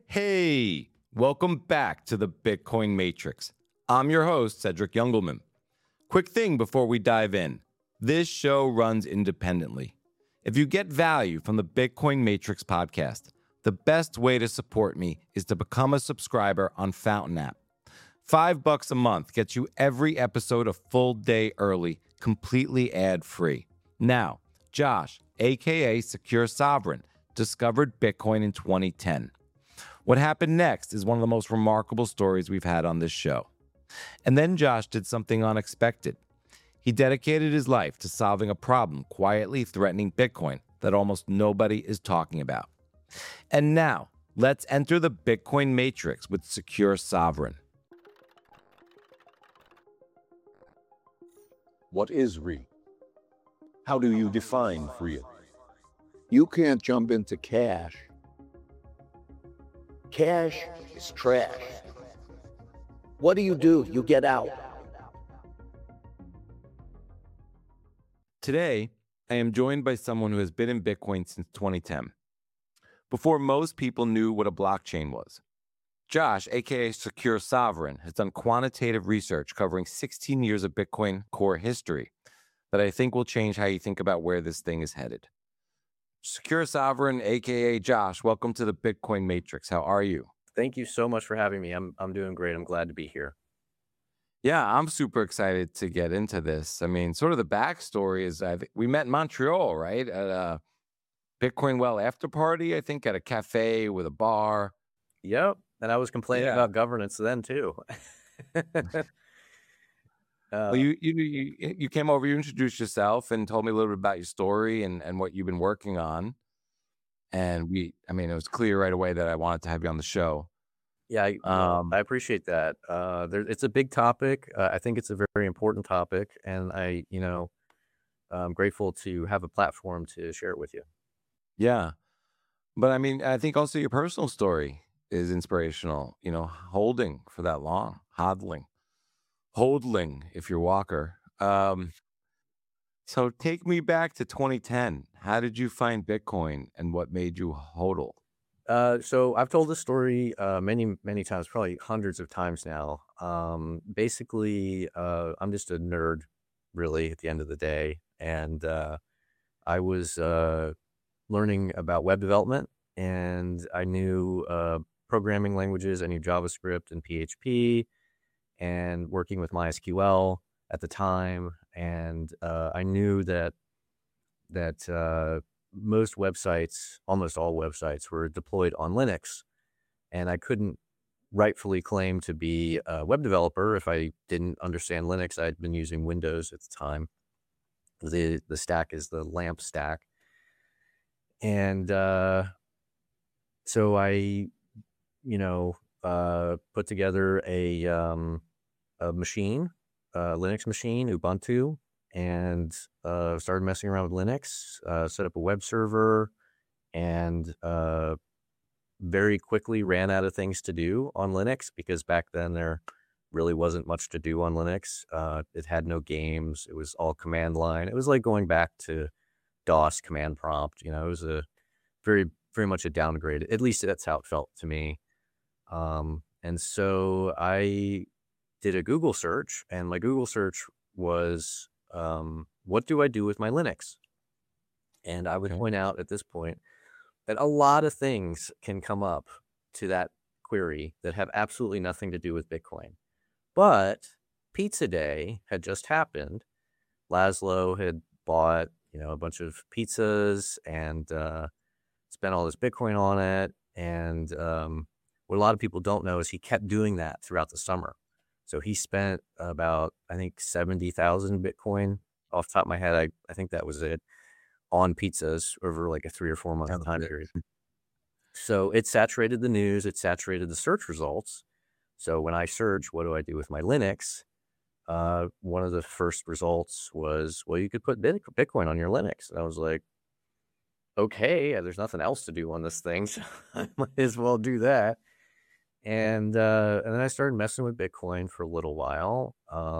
Hey, welcome back to the Bitcoin Matrix. I'm your host, Cedric Youngelman. Quick thing before we dive in. This show runs independently. If you get value from the Bitcoin Matrix podcast, the best way to support me is to become a subscriber on Fountain app. $5 a month gets you every episode a full day early, completely ad-free. Now, Josh, aka Secure Sovereign, discovered Bitcoin in 2010. What happened next is one of the most remarkable stories we've had on this show. And then Josh did something unexpected. He dedicated his life to solving a problem quietly threatening Bitcoin that almost nobody is talking about. And now, let's enter the Bitcoin Matrix with Secure Sovereign. What is RE? How do you define free? You can't jump into cash. Cash is trash. What do? You get out. Today, I am joined by someone who has been in Bitcoin since 2010, before most people knew what a blockchain was. Josh, aka Secure Sovereign, has done quantitative research covering 16 years of Bitcoin core history that I think will change how you think about where this thing is headed. Secure Sovereign, aka Josh, welcome to the Bitcoin Matrix. How are you? Thank you so much for having me. I'm doing great. I'm glad to be here. Yeah, I'm super excited to get into this. I mean, sort of the backstory is we met in Montreal, right? At a Bitcoin Well after party, I think, at a cafe with a bar. Yep. And I was complaining about governance then too. Well, you came over, you introduced yourself and told me a little bit about your story and what you've been working on. And it was clear right away that I wanted to have you on the show. Yeah, I appreciate that. It's a big topic. I think it's a very important topic, and I'm grateful to have a platform to share it with you. Yeah, but I think also your personal story is inspirational. Holding for that long, hodling if you're Walker. So take me back to 2010. How did you find Bitcoin, and what made you hodl? So I've told this story many, many times, probably hundreds of times now. Basically, I'm just a nerd, really, at the end of the day. And I was learning about web development, and I knew programming languages. I knew JavaScript and PHP, and working with MySQL at the time. And I knew that most websites, almost all websites, were deployed on Linux, and I couldn't rightfully claim to be a web developer if I didn't understand Linux. I'd been using Windows at the time. The stack is the LAMP stack, and so I, put together a machine, Linux machine, Ubuntu. And started messing around with Linux, set up a web server, and very quickly ran out of things to do on Linux, because back then there really wasn't much to do on Linux. It had no games. It was all command line. It was like going back to DOS command prompt. It was a very, very much a downgrade. At least that's how it felt to me. And so I did a Google search, and my Google search was, what do I do with my Linux? And I would point out at this point that a lot of things can come up to that query that have absolutely nothing to do with Bitcoin. But Pizza Day had just happened. Laszlo had bought, a bunch of pizzas and spent all this Bitcoin on it. And what a lot of people don't know is he kept doing that throughout the summer. So he spent about, I think, 70,000 Bitcoin off the top of my head. I think that was it, on pizzas over like a 3 or 4 month time period. So it saturated the news. It saturated the search results. So when I search, what do I do with my Linux? One of the first results was, well, you could put Bitcoin on your Linux. And I was like, okay, there's nothing else to do on this thing, so I might as well do that. And then I started messing with Bitcoin for a little while.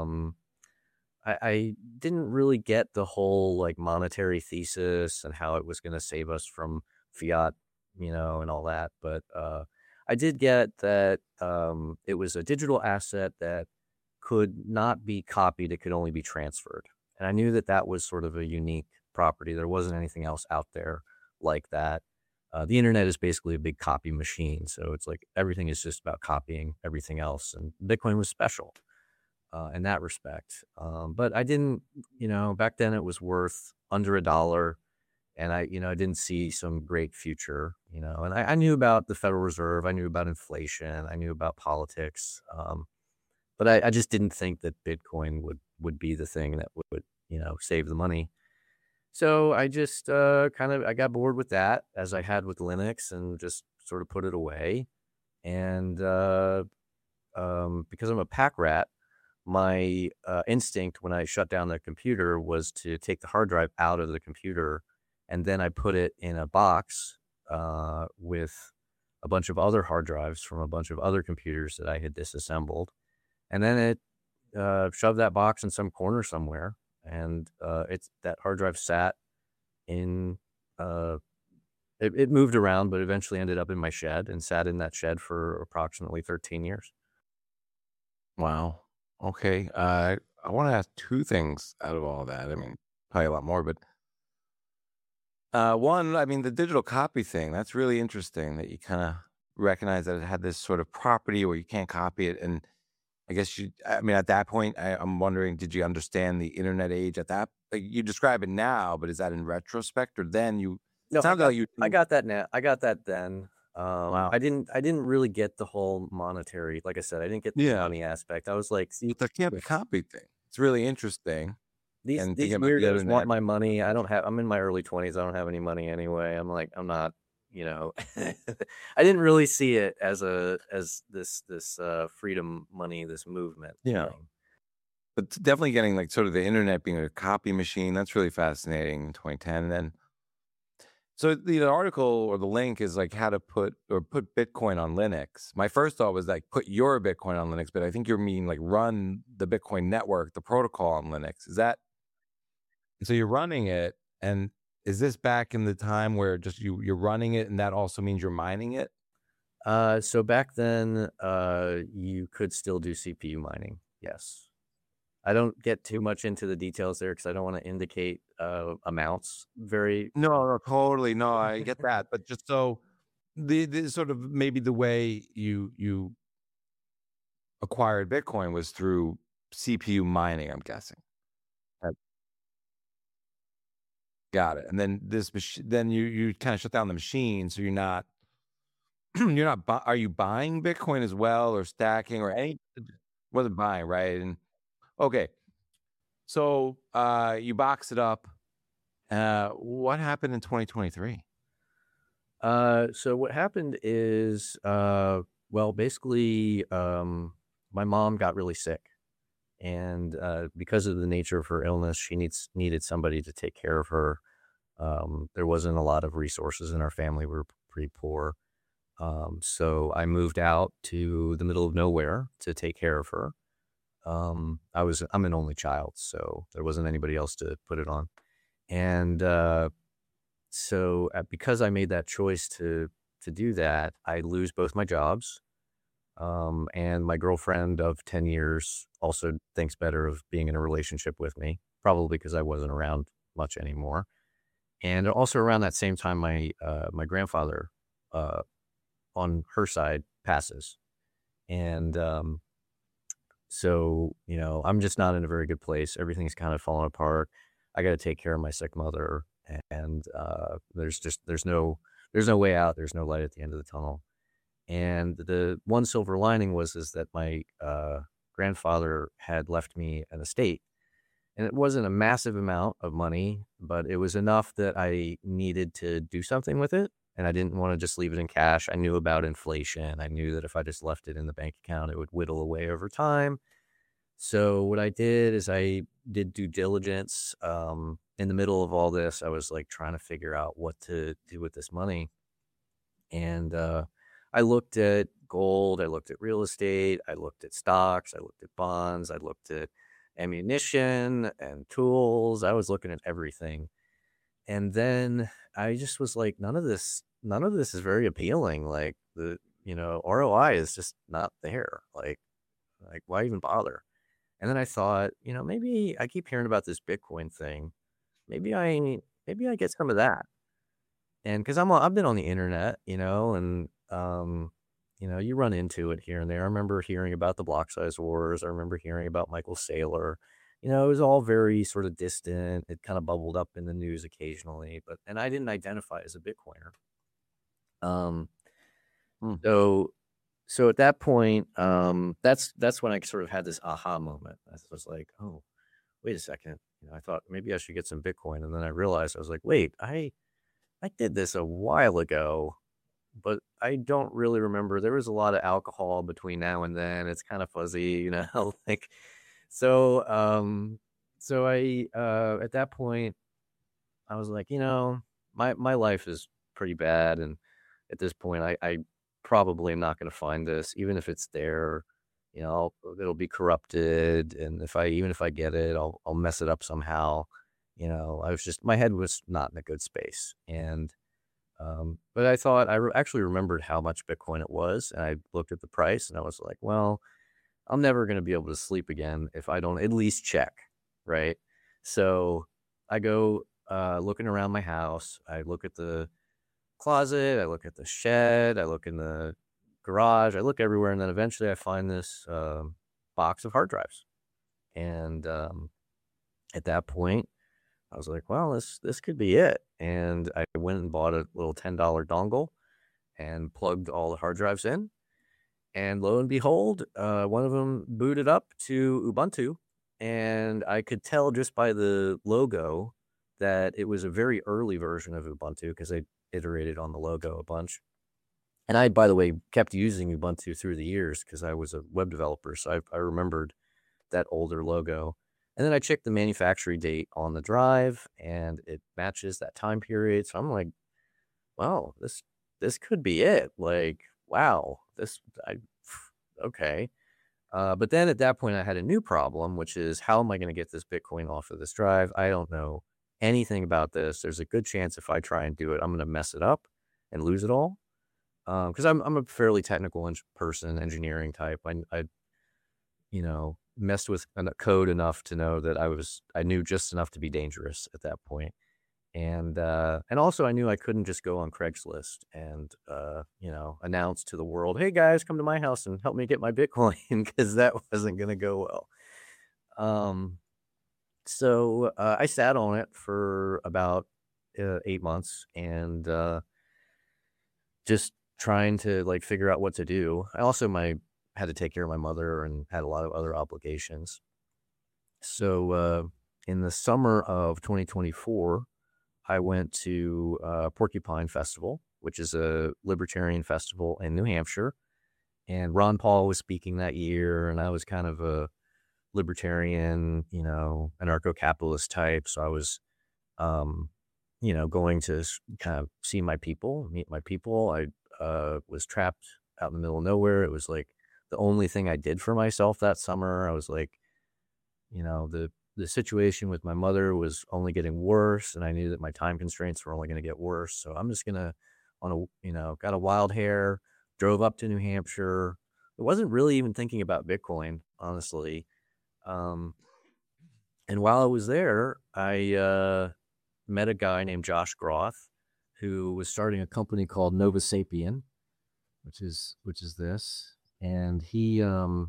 I didn't really get the whole like monetary thesis and how it was going to save us from fiat, and all that. But I did get that it was a digital asset that could not be copied. It could only be transferred. And I knew that that was sort of a unique property. There wasn't anything else out there like that. The internet is basically a big copy machine. So it's like everything is just about copying everything else. And Bitcoin was special in that respect. But I didn't, back then it was worth under $1. And I didn't see some great future, and I knew about the Federal Reserve. I knew about inflation. I knew about politics. But I just didn't think that Bitcoin would be the thing that would, save the money. So I just I got bored with that, as I had with Linux, and just sort of put it away. And because I'm a pack rat, my instinct when I shut down the computer was to take the hard drive out of the computer, and then I put it in a box with a bunch of other hard drives from a bunch of other computers that I had disassembled. And then it shoved that box in some corner somewhere. And that hard drive sat in, it moved around, but eventually ended up in my shed and sat in that shed for approximately 13 years. Wow. Okay. I want to ask two things out of all that. I mean, probably a lot more, but one, I mean, the digital copy thing, that's really interesting that you kind of recognize that it had this sort of property where you can't copy it. And I guess at that point, I'm wondering, did you understand the internet age at that? Like, you describe it now, but is that in retrospect, or then you? No, It sounds like you. I got that now. I got that then. Wow. I didn't really get the whole monetary. Like I said, I didn't get the money aspect. I was like, see, But the can't copy thing. It's really interesting. these weirdos want my money. I'm in my early 20s. I don't have any money anyway. I'm like, I'm not, I didn't really see it as this freedom money, this movement. Yeah. thing. But definitely getting like sort of the internet being a copy machine, that's really fascinating in 2010. And then, so the article or the link is like how to put Bitcoin on Linux. My first thought was like put your Bitcoin on Linux, but I think you're meaning like run the Bitcoin network, the protocol on Linux. Is that? So you're running it, and is this back in the time where just you're running it, and that also means you're mining it? So back then, you could still do CPU mining. Yes. I don't get too much into the details there because I don't want to indicate amounts very. No, totally. No, I get that. But just so the sort of maybe the way you acquired Bitcoin was through CPU mining, I'm guessing. Got it. And then then you kind of shut down the machine, so you're not are you buying Bitcoin as well, or stacking, or any? Wasn't buying, right? And okay, so you box it up. What happened in 2023? So what happened is, basically, my mom got really sick, and because of the nature of her illness, she needed somebody to take care of her. There wasn't a lot of resources in our family. We were pretty poor. So I moved out to the middle of nowhere to take care of her. I'm an only child, so there wasn't anybody else to put it on. And because I made that choice to do that, I lose both my jobs. And my girlfriend of 10 years also thinks better of being in a relationship with me, probably because I wasn't around much anymore. And also around that same time, my grandfather, on her side, passes. And so, I'm just not in a very good place. Everything's kind of falling apart. I got to take care of my sick mother, and there's no way out. There's no light at the end of the tunnel. And the one silver lining is that my grandfather had left me an estate. And it wasn't a massive amount of money, but it was enough that I needed to do something with it. And I didn't want to just leave it in cash. I knew about inflation. I knew that if I just left it in the bank account, it would whittle away over time. So what I did is I did due diligence. In the middle of all this, I was like trying to figure out what to do with this money. And I looked at gold. I looked at real estate. I looked at stocks. I looked at bonds. I looked at ammunition and tools. I was looking at everything. And then I just was like, none of this is very appealing. Like ROI is just not there. Like why even bother? And then I thought, maybe I keep hearing about this Bitcoin thing. Maybe I get some of that. And because I've been on the internet, and you run into it here and there. I remember hearing about the block size wars. I remember hearing about Michael Saylor. It was all very sort of distant. It kind of bubbled up in the news occasionally, and I didn't identify as a Bitcoiner. So at that point, that's when I sort of had this aha moment. I was like, oh, wait a second. I thought maybe I should get some Bitcoin, and then I realized I was like, wait, I did this a while ago, but I don't really remember. There was a lot of alcohol between now and then. It's kind of fuzzy, like. So I at that point, I was like, my life is pretty bad, and at this point, I probably am not going to find this, even if it's there. It'll be corrupted, and even if I get it, I'll mess it up somehow. My head was not in a good space, and but I thought actually remembered how much Bitcoin it was, and I looked at the price, and I was like, well, I'm never going to be able to sleep again if I don't at least check, right? So I go looking around my house. I look at the closet. I look at the shed. I look in the garage. I look everywhere, and then eventually I find this box of hard drives. And at that point, I was like, well, this could be it. And I went and bought a little $10 dongle and plugged all the hard drives in. And lo and behold, one of them booted up to Ubuntu, and I could tell just by the logo that it was a very early version of Ubuntu because they iterated on the logo a bunch. And I, by the way, kept using Ubuntu through the years because I was a web developer, so I remembered that older logo. And then I checked the manufacturing date on the drive, and it matches that time period. So I'm like, wow, this could be it. Like, wow, okay. But then at that point, I had a new problem, which is how am I going to get this Bitcoin off of this drive? I don't know anything about this. There's a good chance if I try and do it, I'm going to mess it up and lose it all. Because I'm a fairly technical person, engineering type. I messed with code enough to know that I knew just enough to be dangerous at that point. And also I knew I couldn't just go on Craigslist and, announce to the world, hey guys, come to my house and help me get my Bitcoin, because that wasn't going to go well. So I sat on it for about 8 months and just trying to figure out what to do. I also had to take care of my mother and had a lot of other obligations. So in the summer of 2024, I went to Porcupine Festival, which is a libertarian festival in New Hampshire. And Ron Paul was speaking that year, and I was kind of a libertarian, anarcho-capitalist type. So I was, going to kind of see my people, meet my people. I was trapped out in the middle of nowhere. It was like the only thing I did for myself that summer. I was like, the situation with my mother was only getting worse, and I knew that my time constraints were only going to get worse. So I'm just going to, got a wild hair, drove up to New Hampshire. I wasn't really even thinking about Bitcoin, honestly. And while I was there, I met a guy named Josh Groth, who was starting a company called Nova Sapien, which is this. And he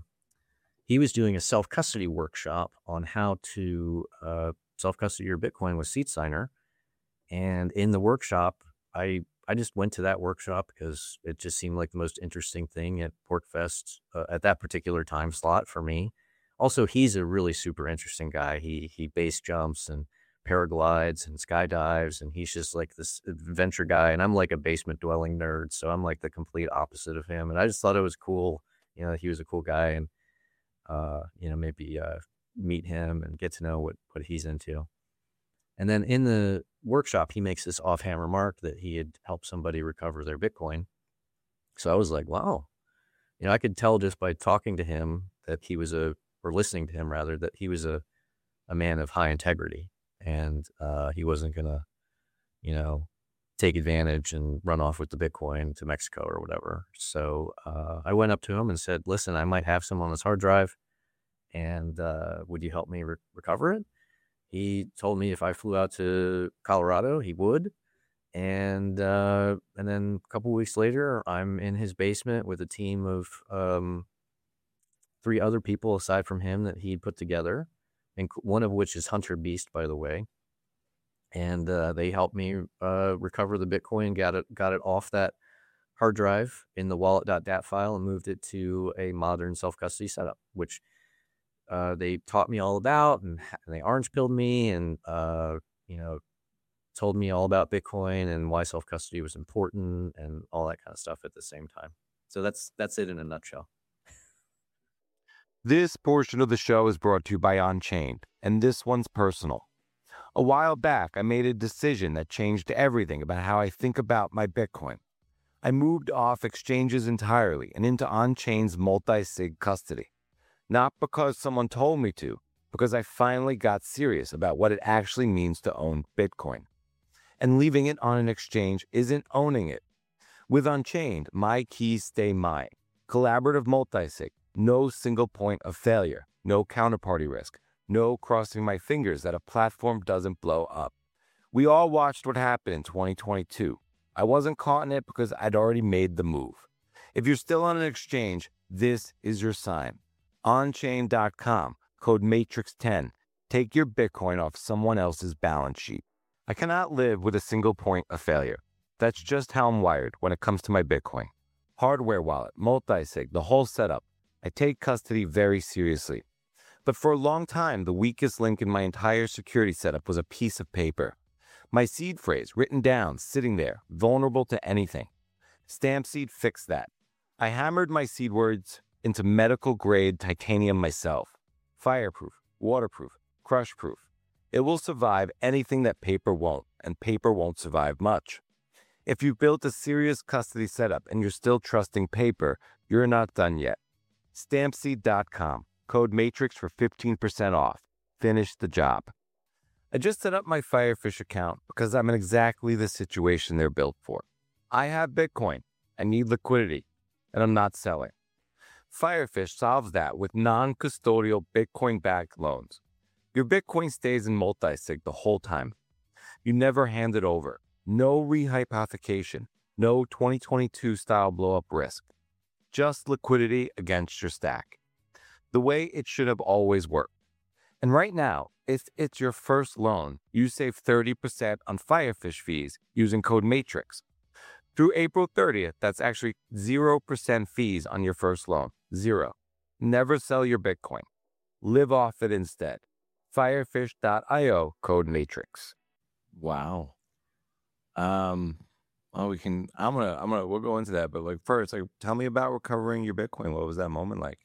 was doing a self-custody workshop on how to self-custody your Bitcoin with SeatSigner. And in the workshop, I just went to that workshop because it just seemed like the most interesting thing at PorcFest at that particular time slot for me. Also, he's a really super interesting guy. He base jumps and paraglides and skydives, and he's just like this adventure guy. And I'm like a basement dwelling nerd, so I'm like the complete opposite of him. And I just thought it was cool, he was a cool guy, and maybe meet him and get to know what he's into. And then in the workshop, he makes this offhand remark that he had helped somebody recover their Bitcoin. So I was like, wow, I could tell just by talking to him that he was or listening to him rather, that he was a man of high integrity, and he wasn't gonna, take advantage and run off with the Bitcoin to Mexico or whatever. So I went up to him and said, listen, I might have some on this hard drive, and would you help me recover it? He told me if I flew out to Colorado, he would. And then a couple weeks later, I'm in his basement with a team of 3 other people aside from him that he'd put together, and one of which is Hunter Beast, by the way. And they helped me recover the Bitcoin, got it off that hard drive in the wallet.dat file and moved it to a modern self-custody setup, which they taught me all about, and they orange pilled me and, told me all about Bitcoin and why self-custody was important and all that kind of stuff at the same time. So that's it in a nutshell. This portion of the show is brought to you by Unchained, and this one's personal. A while back, I made a decision that changed everything about how I think about my Bitcoin. I moved off exchanges entirely and into Unchained's multi-sig custody. Not because someone told me to, because I finally got serious about what it actually means to own Bitcoin. And leaving it on an exchange isn't owning it. With Unchained, my keys stay mine. Collaborative multi-sig, no single point of failure, no counterparty risk, no crossing my fingers that a platform doesn't blow up. We all watched what happened in 2022. I wasn't caught in it because I'd already made the move. If you're still on an exchange, this is your sign. Onchain.com, code MATRIX10. Take your Bitcoin off someone else's balance sheet. I cannot live with a single point of failure. That's just how I'm wired when it comes to my Bitcoin. Hardware wallet, multi-sig, the whole setup. I take custody very seriously. But for a long time, the weakest link in my entire security setup was a piece of paper. My seed phrase, written down, sitting there, vulnerable to anything. Stampseed fixed that. I hammered my seed words into medical-grade titanium myself. Fireproof, waterproof, crush-proof. It will survive anything that paper won't, and paper won't survive much. If you've built a serious custody setup and you're still trusting paper, you're not done yet. Stampseed.com, code MATRIX for 15% off. Finish the job. I just set up my Firefish account because I'm in exactly the situation they're built for. I have Bitcoin, I need liquidity, and I'm not selling. Firefish solves that with non-custodial Bitcoin-backed loans. Your Bitcoin stays in multi-sig the whole time. You never hand it over. No rehypothecation. No 2022 style blow-up risk. Just liquidity against your stack. The way it should have always worked. And right now, if it's your first loan, you save 30% on Firefish fees using code MATRIX. Through April 30th, that's actually 0% fees on your first loan. 0. Never sell your Bitcoin. Live off it instead. Firefish.io, code MATRIX. Wow. Well, we'll go into that, but first, tell me about recovering your Bitcoin. What was that moment like?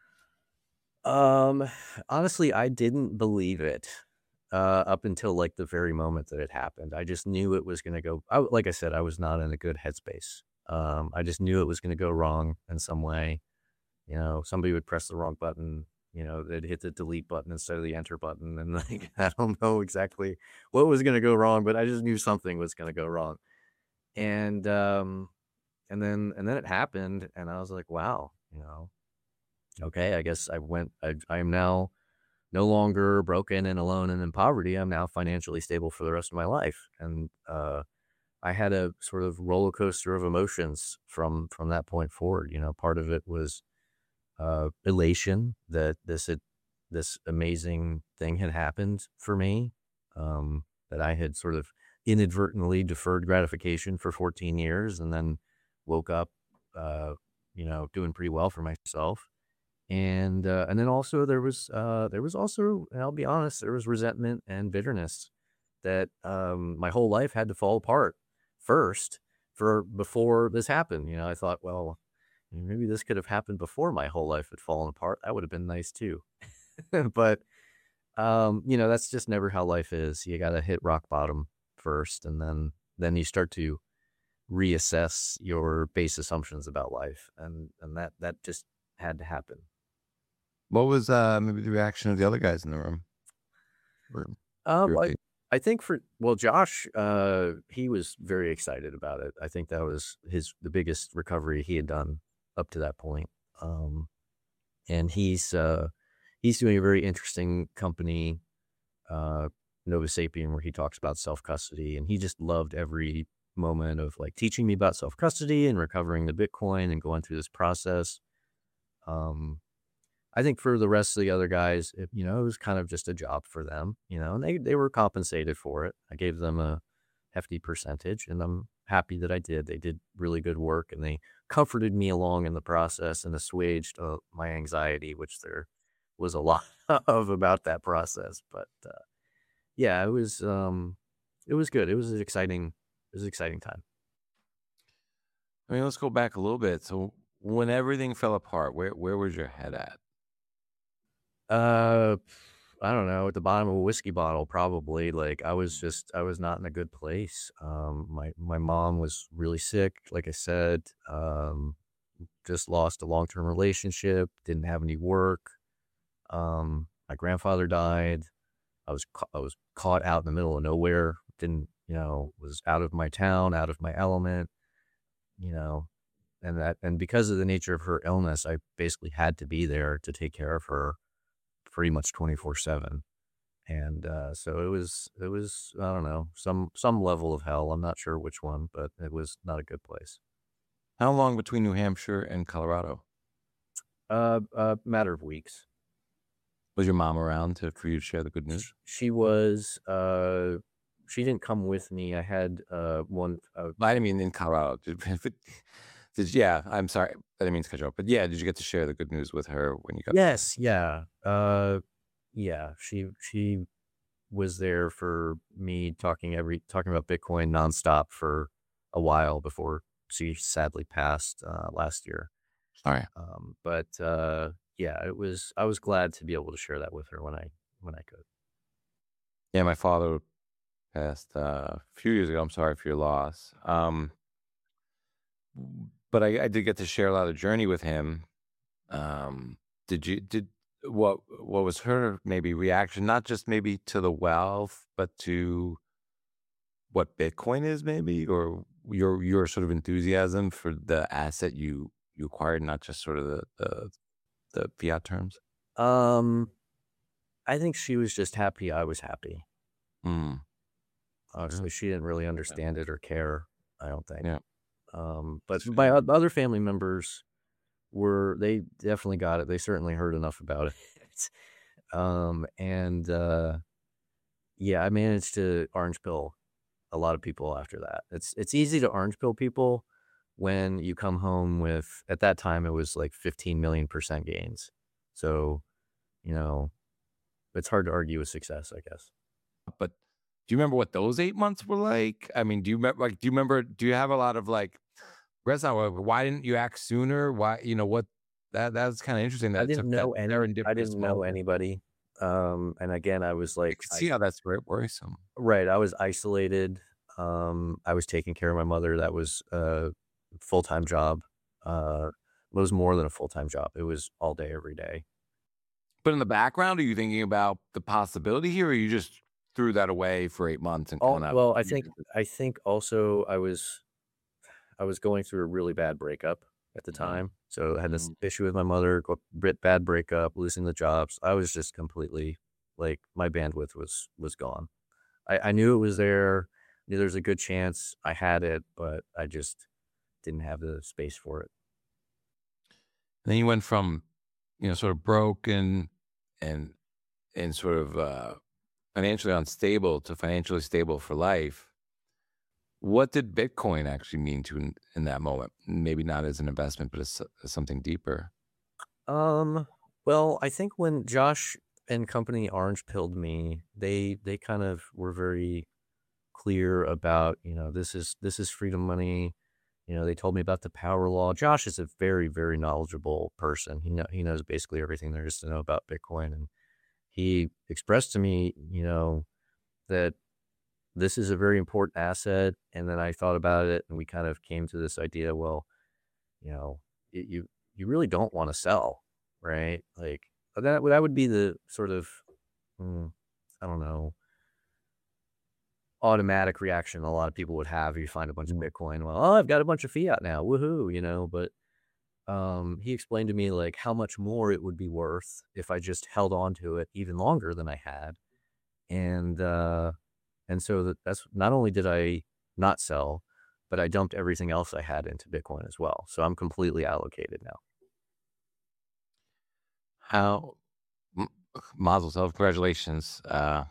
Honestly, I didn't believe it up until the very moment that it happened. I just knew it was going to go. Like I said, I was not in a good headspace. I just knew it was going to go wrong in some way. Somebody would press the wrong button. They'd hit the delete button instead of the enter button, and I don't know exactly what was going to go wrong, but I just knew something was going to go wrong. And then it happened, and I was like, wow, okay, I guess I am now no longer broken and alone and in poverty. I'm now financially stable for the rest of my life. And I had a sort of roller coaster of emotions from that point forward. Part of it was elation that this amazing thing had happened for me, that I had sort of inadvertently deferred gratification for 14 years and then woke up, doing pretty well for myself. And then also there was also, and I'll be honest, there was resentment and bitterness that my whole life had to fall apart first before this happened. I thought, well, maybe this could have happened before my whole life had fallen apart. That would have been nice too. But that's just never how life is. You got to hit rock bottom first, and then you start to reassess your base assumptions about life, and that just had to happen. What was maybe the reaction of the other guys in the room? I think Josh, he was very excited about it. I think that was the biggest recovery he had done up to that point. And he's doing a very interesting company, Nova Sapien, where he talks about self-custody, and he just loved every moment of like teaching me about self-custody and recovering the Bitcoin and going through this process. I think for the rest of the other guys, it was kind of just a job for them, and they were compensated for it. I gave them a hefty percentage, and I'm happy that I did. They did really good work, and they comforted me along in the process and assuaged my anxiety, which there was a lot of about that process. But yeah, it was good. It was an exciting time. I mean, let's go back a little bit. So when everything fell apart, where was your head at? I don't know, at the bottom of a whiskey bottle, probably. Like I was not in a good place. My mom was really sick, like I said. Just lost a long-term relationship, didn't have any work. My grandfather died. I was caught out in the middle of nowhere. Was out of my town, out of my element, and because of the nature of her illness, I basically had to be there to take care of her pretty much 24/7. And so it was I don't know, some level of hell. I'm not sure which one, but it was not a good place. How long between New Hampshire and Colorado? A matter of weeks. Was your mom around for you to share the good news? She was. She didn't come with me. I had one. I didn't mean in Colorado. Yeah, I'm sorry. I didn't mean to cut you off. But yeah, did you get to share the good news with her when you got? Yes. Yeah. Yeah. She was there for me talking about Bitcoin nonstop for a while before she sadly passed last year. Sorry. But yeah, I was glad to be able to share that with her when I could. Yeah, my father passed a few years ago. I'm sorry for your loss. But I did get to share a lot of journey with him. What was her maybe reaction, not just maybe to the wealth, but to what Bitcoin is maybe, or your sort of enthusiasm for the asset you acquired, not just sort of the fiat terms? I think she was just happy I was happy. Obviously, she didn't really understand it or care, I don't think. Yeah. But my other family members they definitely got it. They certainly heard enough about it. Yeah, I managed to orange pill a lot of people after that. It's easy to orange pill people when you come home with, at that time, it was like 15 million% gains. So, it's hard to argue with success, I guess. But do you remember what those 8 months were like? I mean, do you remember, do you have a lot of like, why didn't you act sooner? Why, what, that's kind of interesting. That I didn't know anybody. And again, I was like, see how that's very worrisome. Right. I was isolated. I was taking care of my mother. That was a full-time job. It was more than a full-time job. It was all day, every day. But in the background, are you thinking about the possibility here, or you just threw that away for 8 months and well, I think also I was going through a really bad breakup at the time. So I had this issue with my mother, bad breakup, losing the jobs. I was just completely, like, my bandwidth was gone. I knew it was there. Knew there's a good chance I had it, but I just didn't have the space for it. And then you went from, sort of broken and sort of financially unstable to financially stable for life. What did Bitcoin actually mean to you in that moment? Maybe not as an investment, but as something deeper. Well, I think when Josh and company orange pilled me, they kind of were very clear about, this is freedom money. They told me about the power law. Josh is a very, very knowledgeable person. He knows basically everything there is to know about Bitcoin, and he expressed to me, that this is a very important asset. And then I thought about it, and we kind of came to this idea, well, you really don't want to sell, right? Like that would be the sort of, I don't know, automatic reaction a lot of people would have. You find a bunch of Bitcoin. Well, oh, I've got a bunch of fiat now. Woohoo, But he explained to me like how much more it would be worth if I just held on to it even longer than I had. And so that's not only did I not sell, but I dumped everything else I had into Bitcoin as well. So I'm completely allocated now. How Mazel tov, congratulations.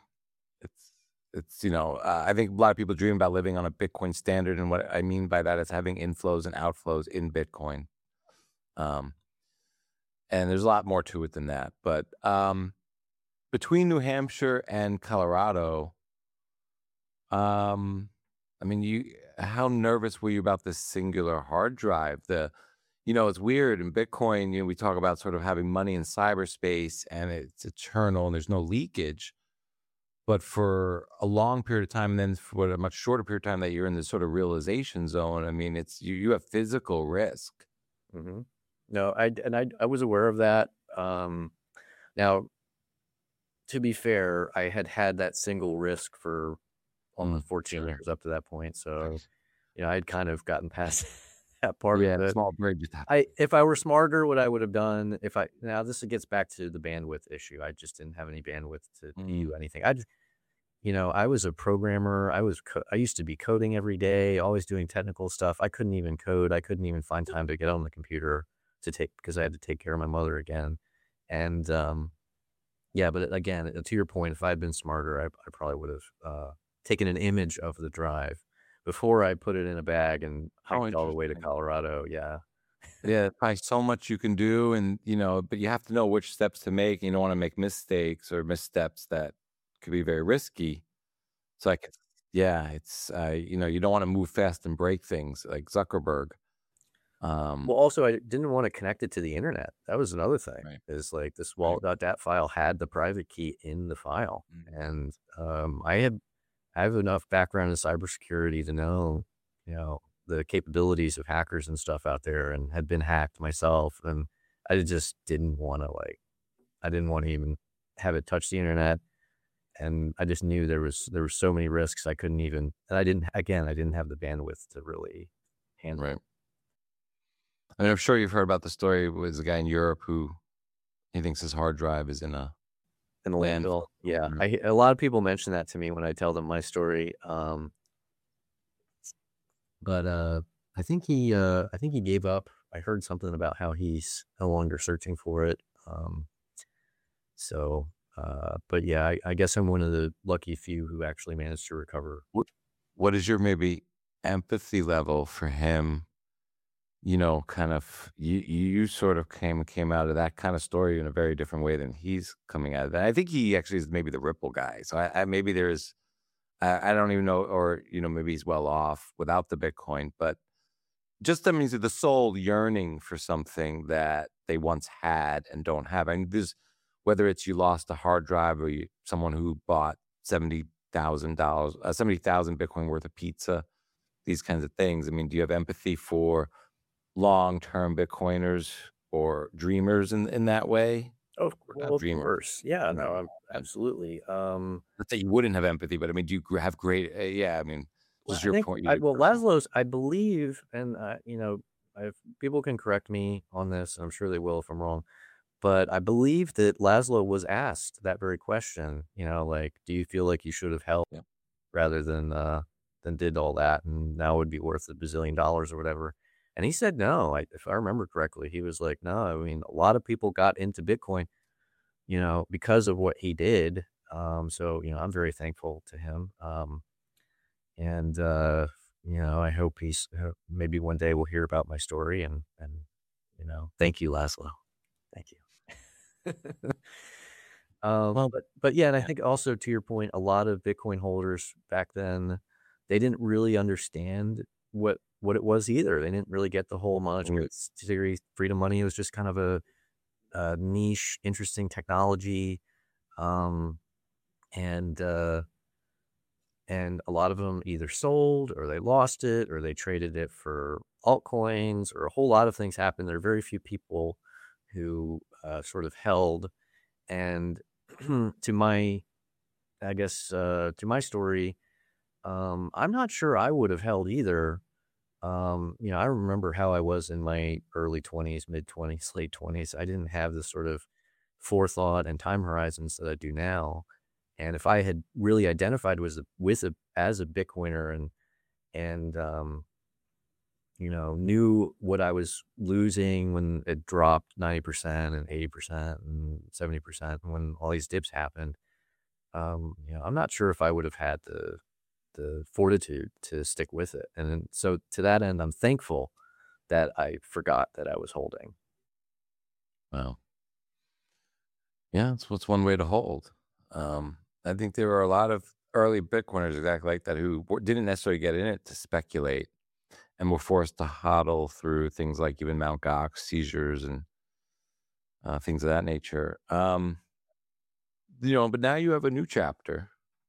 It's I think a lot of people dream about living on a Bitcoin standard, and what I mean by that is having inflows and outflows in Bitcoin. And there's a lot more to it than that. But between New Hampshire and Colorado, how nervous were you about this singular hard drive? It's weird in Bitcoin, we talk about sort of having money in cyberspace and it's eternal and there's no leakage. But for a long period of time, and then for a much shorter period of time that you're in this sort of realization zone, it's you have physical risk. Mm-hmm. No, I was aware of that. Now, to be fair, I had that single risk for almost 14 years up to that point. So, I'd kind of gotten past that part of it. Small bridge. If I were smarter, what I would have done now this gets back to the bandwidth issue. I just didn't have any bandwidth to do anything. I was a programmer. I used to be coding every day, always doing technical stuff. I couldn't even code. I couldn't even find time to get on the computer because I had to take care of my mother again. And, but again, to your point, if I'd been smarter, I probably would have taken an image of the drive before I put it in a bag and hiked all the way to Colorado. Yeah. Yeah, probably so much you can do, and but you have to know which steps to make. You don't want to make mistakes or missteps that could be very risky. So it's you don't want to move fast and break things like Zuckerberg. Well, also I didn't want to connect it to the internet. That was another thing. Right. Is like this wallet.dat file had the private key in the file, and I have enough background in cybersecurity to know, the capabilities of hackers and stuff out there, and had been hacked myself, and I just didn't want to even have it touch the internet, and I just knew there was so many risks I couldn't even, and I didn't have the bandwidth to really handle. Right. I mean, I'm sure you've heard about the story with a guy in Europe who he thinks his hard drive is in a landfill. Yeah, a lot of people mention that to me when I tell them my story. But I think he gave up. I heard something about how he's no longer searching for it. But yeah, I guess I'm one of the lucky few who actually managed to recover. What is your maybe empathy level for him? Kind of you sort of came out of that kind of story in a very different way than he's coming out of that. I think he actually is maybe the Ripple guy. So I maybe there's, I don't even know, or, maybe he's well off without the Bitcoin, but just, the soul yearning for something that they once had and don't have. I mean, whether it's you lost a hard drive or someone who bought $70,000 Bitcoin worth of pizza, these kinds of things. Do you have empathy for long-term Bitcoiners or dreamers in that way? Of course. Yeah, no, I'm absolutely. Not that you wouldn't have empathy, but do you have great? What's your point? Laszlo's, I believe, and people can correct me on this, and I'm sure they will if I'm wrong, but I believe that Laszlo was asked that very question. Like, do you feel like you should have helped rather than did all that, and now it would be worth $1 bazillion or whatever? And he said no. If I remember correctly, he was like, no. A lot of people got into Bitcoin, because of what he did. So, I'm very thankful to him. And I hope maybe one day we'll hear about my story and thank you, Laszlo. Thank you. But yeah, and I think also to your point, a lot of Bitcoin holders back then, they didn't really understand what it was either. They didn't really get the whole monetary theory, freedom money. It was just kind of a niche, interesting technology. And a lot of them either sold or they lost it or they traded it for altcoins, or a whole lot of things happened. There are very few people who sort of held. And to my story, I'm not sure I would have held either. I remember how I was in my early 20s, mid 20s, late 20s. I didn't have the sort of forethought and time horizons that I do now. And if I had really identified as a Bitcoiner and knew what I was losing when it dropped 90% and 80% and 70% when all these dips happened, I'm not sure if I would have had the fortitude to stick with it. And then, so to that end, I'm thankful that I forgot that I was holding. Well, yeah, it's one way to hold. I think there were a lot of early Bitcoiners exactly like that who didn't necessarily get in it to speculate and were forced to hodl through things like even Mt. Gox seizures and things of that nature. But now you have a new chapter.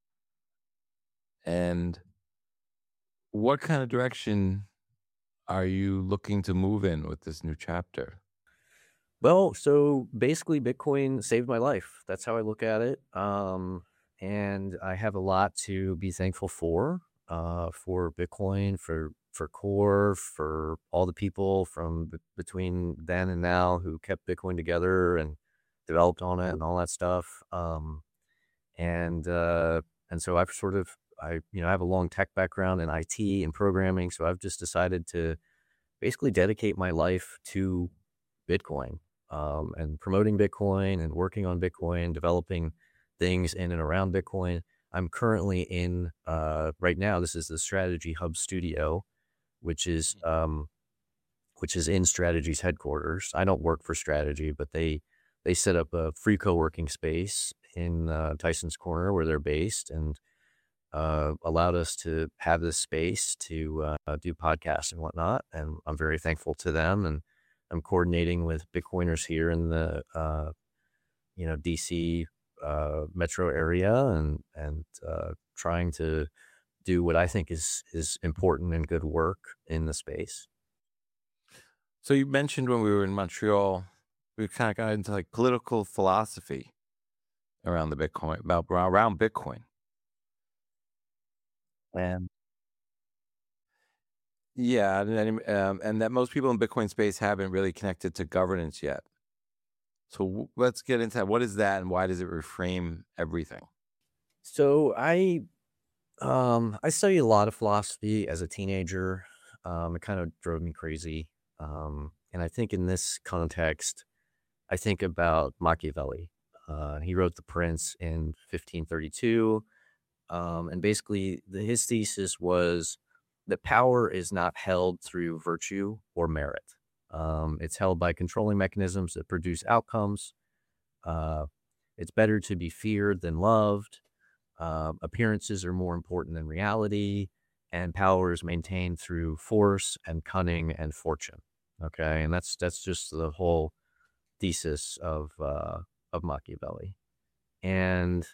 And what kind of direction are you looking to move in with this new chapter? Well, so basically Bitcoin saved my life. That's how I look at it. And I have a lot to be thankful for Bitcoin, for Core, for all the people from between then and now who kept Bitcoin together and developed on it and all that stuff. And so I have a long tech background in IT and programming. So I've just decided to basically dedicate my life to Bitcoin, and promoting Bitcoin and working on Bitcoin, developing things in and around Bitcoin. I'm currently in, right now, this is the Strategy Hub Studio, which is in Strategy's headquarters. I don't work for Strategy, but they set up a free co-working space in Tyson's Corner where they're based, and allowed us to have this space to do podcasts and whatnot. And I'm very thankful to them. And I'm coordinating with Bitcoiners here in the DC metro area, and trying to do what I think is important and good work in the space. So you mentioned when we were in Montreal, we kind of got into like political philosophy around around Bitcoin. And Yeah, and that most people in Bitcoin space haven't really connected to governance yet. So let's get into that. What is that, and why does it reframe everything? so I studied a lot of philosophy as a teenager. It kind of drove me crazy. And I think in this context, I think about Machiavelli. He wrote The Prince in 1532. And basically, his thesis was that power is not held through virtue or merit. It's held by controlling mechanisms that produce outcomes. It's better to be feared than loved. Appearances are more important than reality, and power is maintained through force and cunning and fortune. Okay, and that's just the whole thesis of Machiavelli. And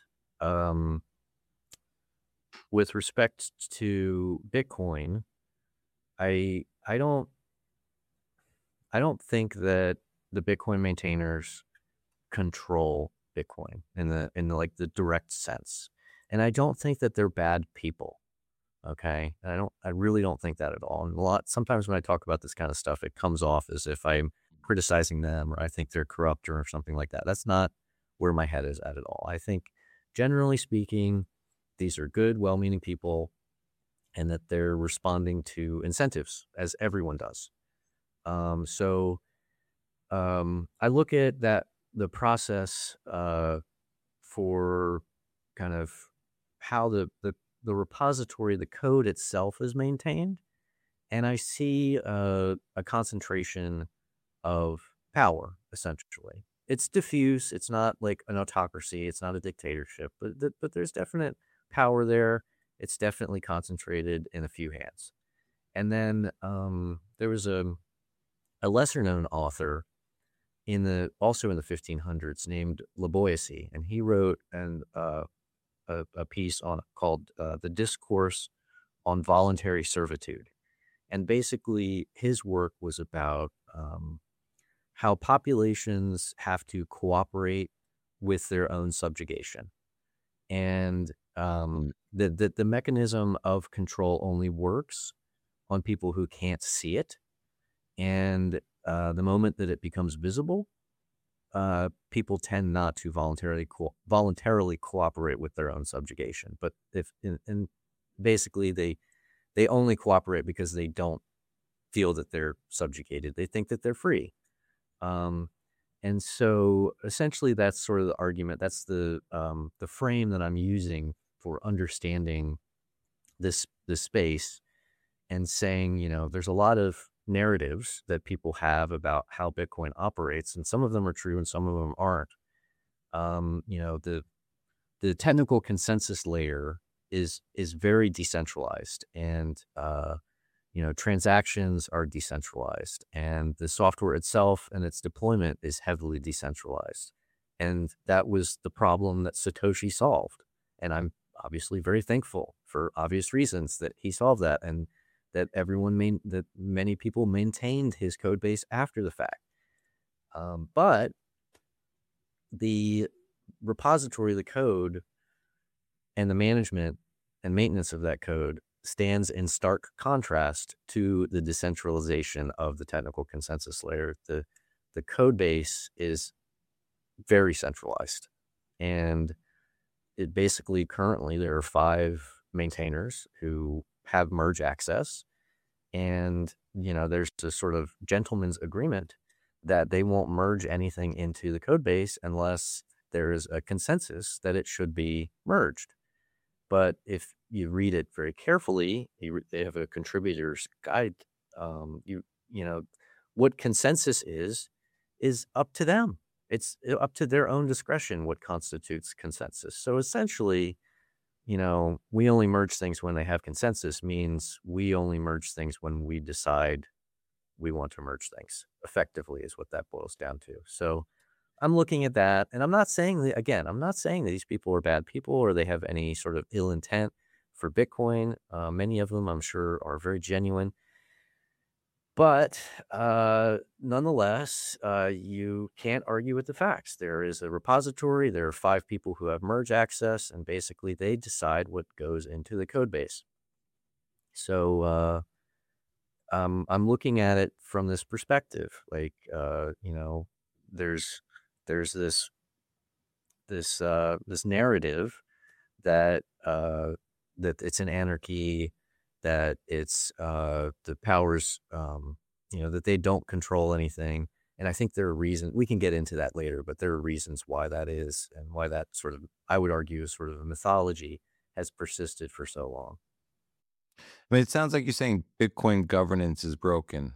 with respect to Bitcoin, I don't think that the Bitcoin maintainers control Bitcoin in the like the direct sense. And I don't think that they're bad people. Okay. I really don't think that at all. And sometimes when I talk about this kind of stuff, it comes off as if I'm criticizing them or I think they're corrupt or something like that. That's not where my head is at all. I think generally speaking, these are good, well-meaning people, and that they're responding to incentives as everyone does. So I look at the process for kind of how the repository, the code itself is maintained, and I see a concentration of power, essentially. It's diffuse. It's not like an autocracy. It's not a dictatorship, but there's definite power there. It's definitely concentrated in a few hands. And then there was a lesser known author also in the 1500s named Lavoisier, and he wrote a piece called The Discourse on Voluntary Servitude. And basically his work was about how populations have to cooperate with their own subjugation. And The mechanism of control only works on people who can't see it. And the moment that it becomes visible, people tend not to voluntarily cooperate with their own subjugation. But and basically they only cooperate because they don't feel that they're subjugated. They think that they're free. And so essentially that's sort of the argument. That's the frame that I'm using for understanding this space and saying, there's a lot of narratives that people have about how Bitcoin operates, and some of them are true and some of them aren't. The technical consensus layer is very decentralized, and transactions are decentralized, and the software itself and its deployment is heavily decentralized. And that was the problem that Satoshi solved. And I'm obviously very thankful for obvious reasons that he solved that, and that that many people maintained his code base after the fact. But the repository, the code, and the management and maintenance of that code stands in stark contrast to the decentralization of the technical consensus layer. The code base is very centralized, and it basically currently there are 5 maintainers who have merge access, and there's a sort of gentleman's agreement that they won't merge anything into the code base unless there is a consensus that it should be merged. But if you read it very carefully, they have a contributor's guide. What consensus is up to them. It's up to their own discretion what constitutes consensus. So essentially, we only merge things when they have consensus means we only merge things when we decide we want to merge things, effectively, is what that boils down to. So I'm looking at that, and I'm not saying that these people are bad people or they have any sort of ill intent for Bitcoin. Many of them, I'm sure, are very genuine. But nonetheless, you can't argue with the facts. There is a repository. There are 5 people who have merge access, and basically they decide what goes into the code base. So I'm looking at it from this perspective. Like, there's this narrative that it's an anarchy, that it's the powers, that they don't control anything. And I think there are reasons, we can get into that later, but there are reasons why that is, and why that sort of, I would argue, is sort of a mythology has persisted for so long. I mean, it sounds like you're saying Bitcoin governance is broken.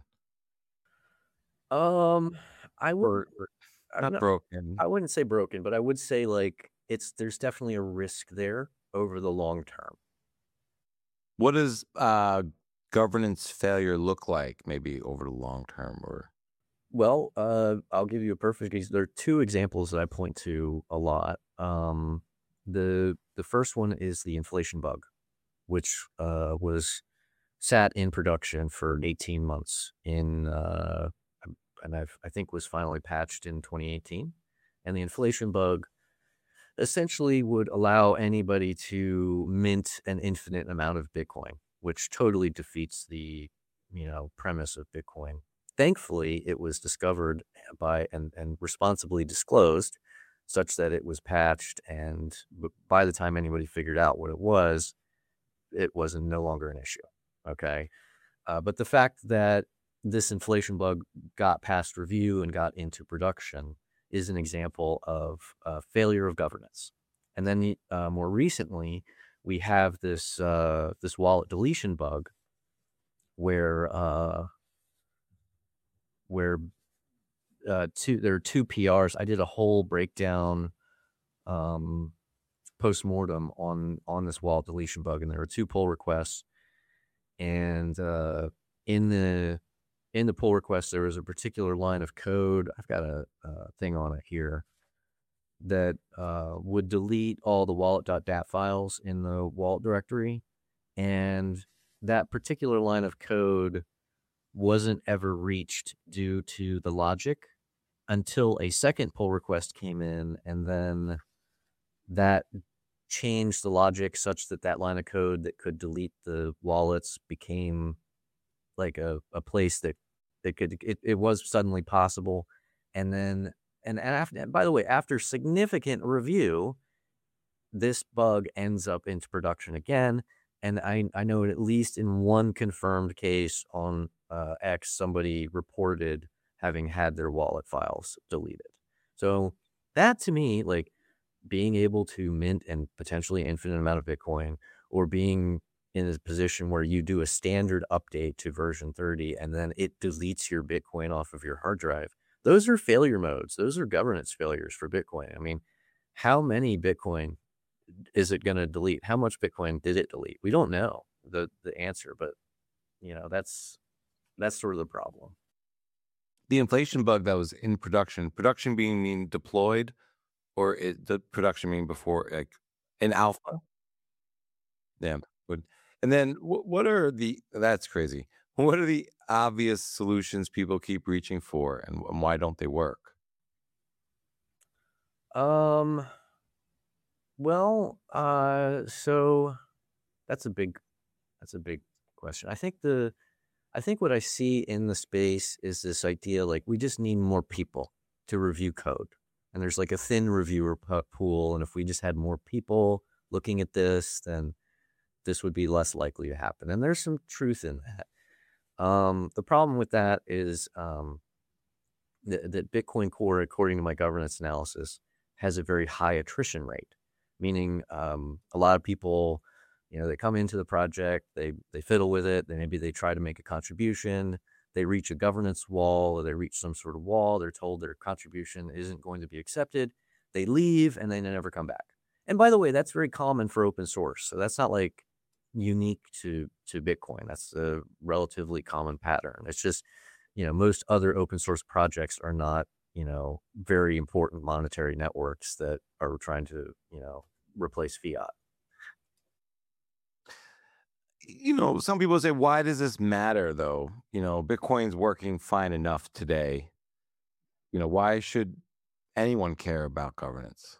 I would not broken. I wouldn't say broken, but I would say like there's definitely a risk there over the long term. What does governance failure look like, maybe over the long term? Or well, I'll give you a perfect example. There are 2 examples that I point to a lot. The first one is the inflation bug, which was sat in production for 18 months and I think was finally patched in 2018. And the inflation bug essentially would allow anybody to mint an infinite amount of Bitcoin, which totally defeats the, premise of Bitcoin. Thankfully, it was discovered by and responsibly disclosed such that it was patched. And by the time anybody figured out what it was no longer an issue. Okay. But the fact that this inflation bug got past review and got into production is an example of failure of governance. And then more recently, we have this wallet deletion bug where there are 2 PRs. I did a whole breakdown post-mortem on this wallet deletion bug, and there were 2 pull requests. And in the pull request, there was a particular line of code. I've got a thing on it here that would delete all the wallet.dat files in the wallet directory. And that particular line of code wasn't ever reached due to the logic until a second pull request came in, and then that changed the logic such that that line of code that could delete the wallets became like a place that it was suddenly possible. And then, and after, and by the way, after significant review, this bug ends up into production again. And I know at least in one confirmed case on X, somebody reported having had their wallet files deleted. So that to me, like being able to mint and potentially infinite amount of Bitcoin, or being in a position where you do a standard update to version 30 and then it deletes your Bitcoin off of your hard drive. Those are failure modes. Those are governance failures for Bitcoin. I mean, how many Bitcoin is it going to delete? How much Bitcoin did it delete? We don't know the answer, but that's sort of the problem. The inflation bug that was in production being deployed, or the production mean before, like in alpha? Yeah. Good. And then that's crazy. What are the obvious solutions people keep reaching for, and why don't they work? Well, so that's a big question. I think what I see in the space is this idea, like, we just need more people to review code. And there's like a thin reviewer pool. And if we just had more people looking at this, then this would be less likely to happen. And there's some truth in that. The problem with that is that Bitcoin Core, according to my governance analysis, has a very high attrition rate, meaning a lot of people, they come into the project, they fiddle with it, maybe they try to make a contribution, they reach a governance wall, or they reach some sort of wall, they're told their contribution isn't going to be accepted, they leave, and then they never come back. And by the way, that's very common for open source, so that's not like unique to Bitcoin. That's a relatively common pattern. It's just, most other open source projects are not, very important monetary networks that are trying to, replace fiat. Some people say, why does this matter though? Bitcoin's working fine enough today. Why should anyone care about governance?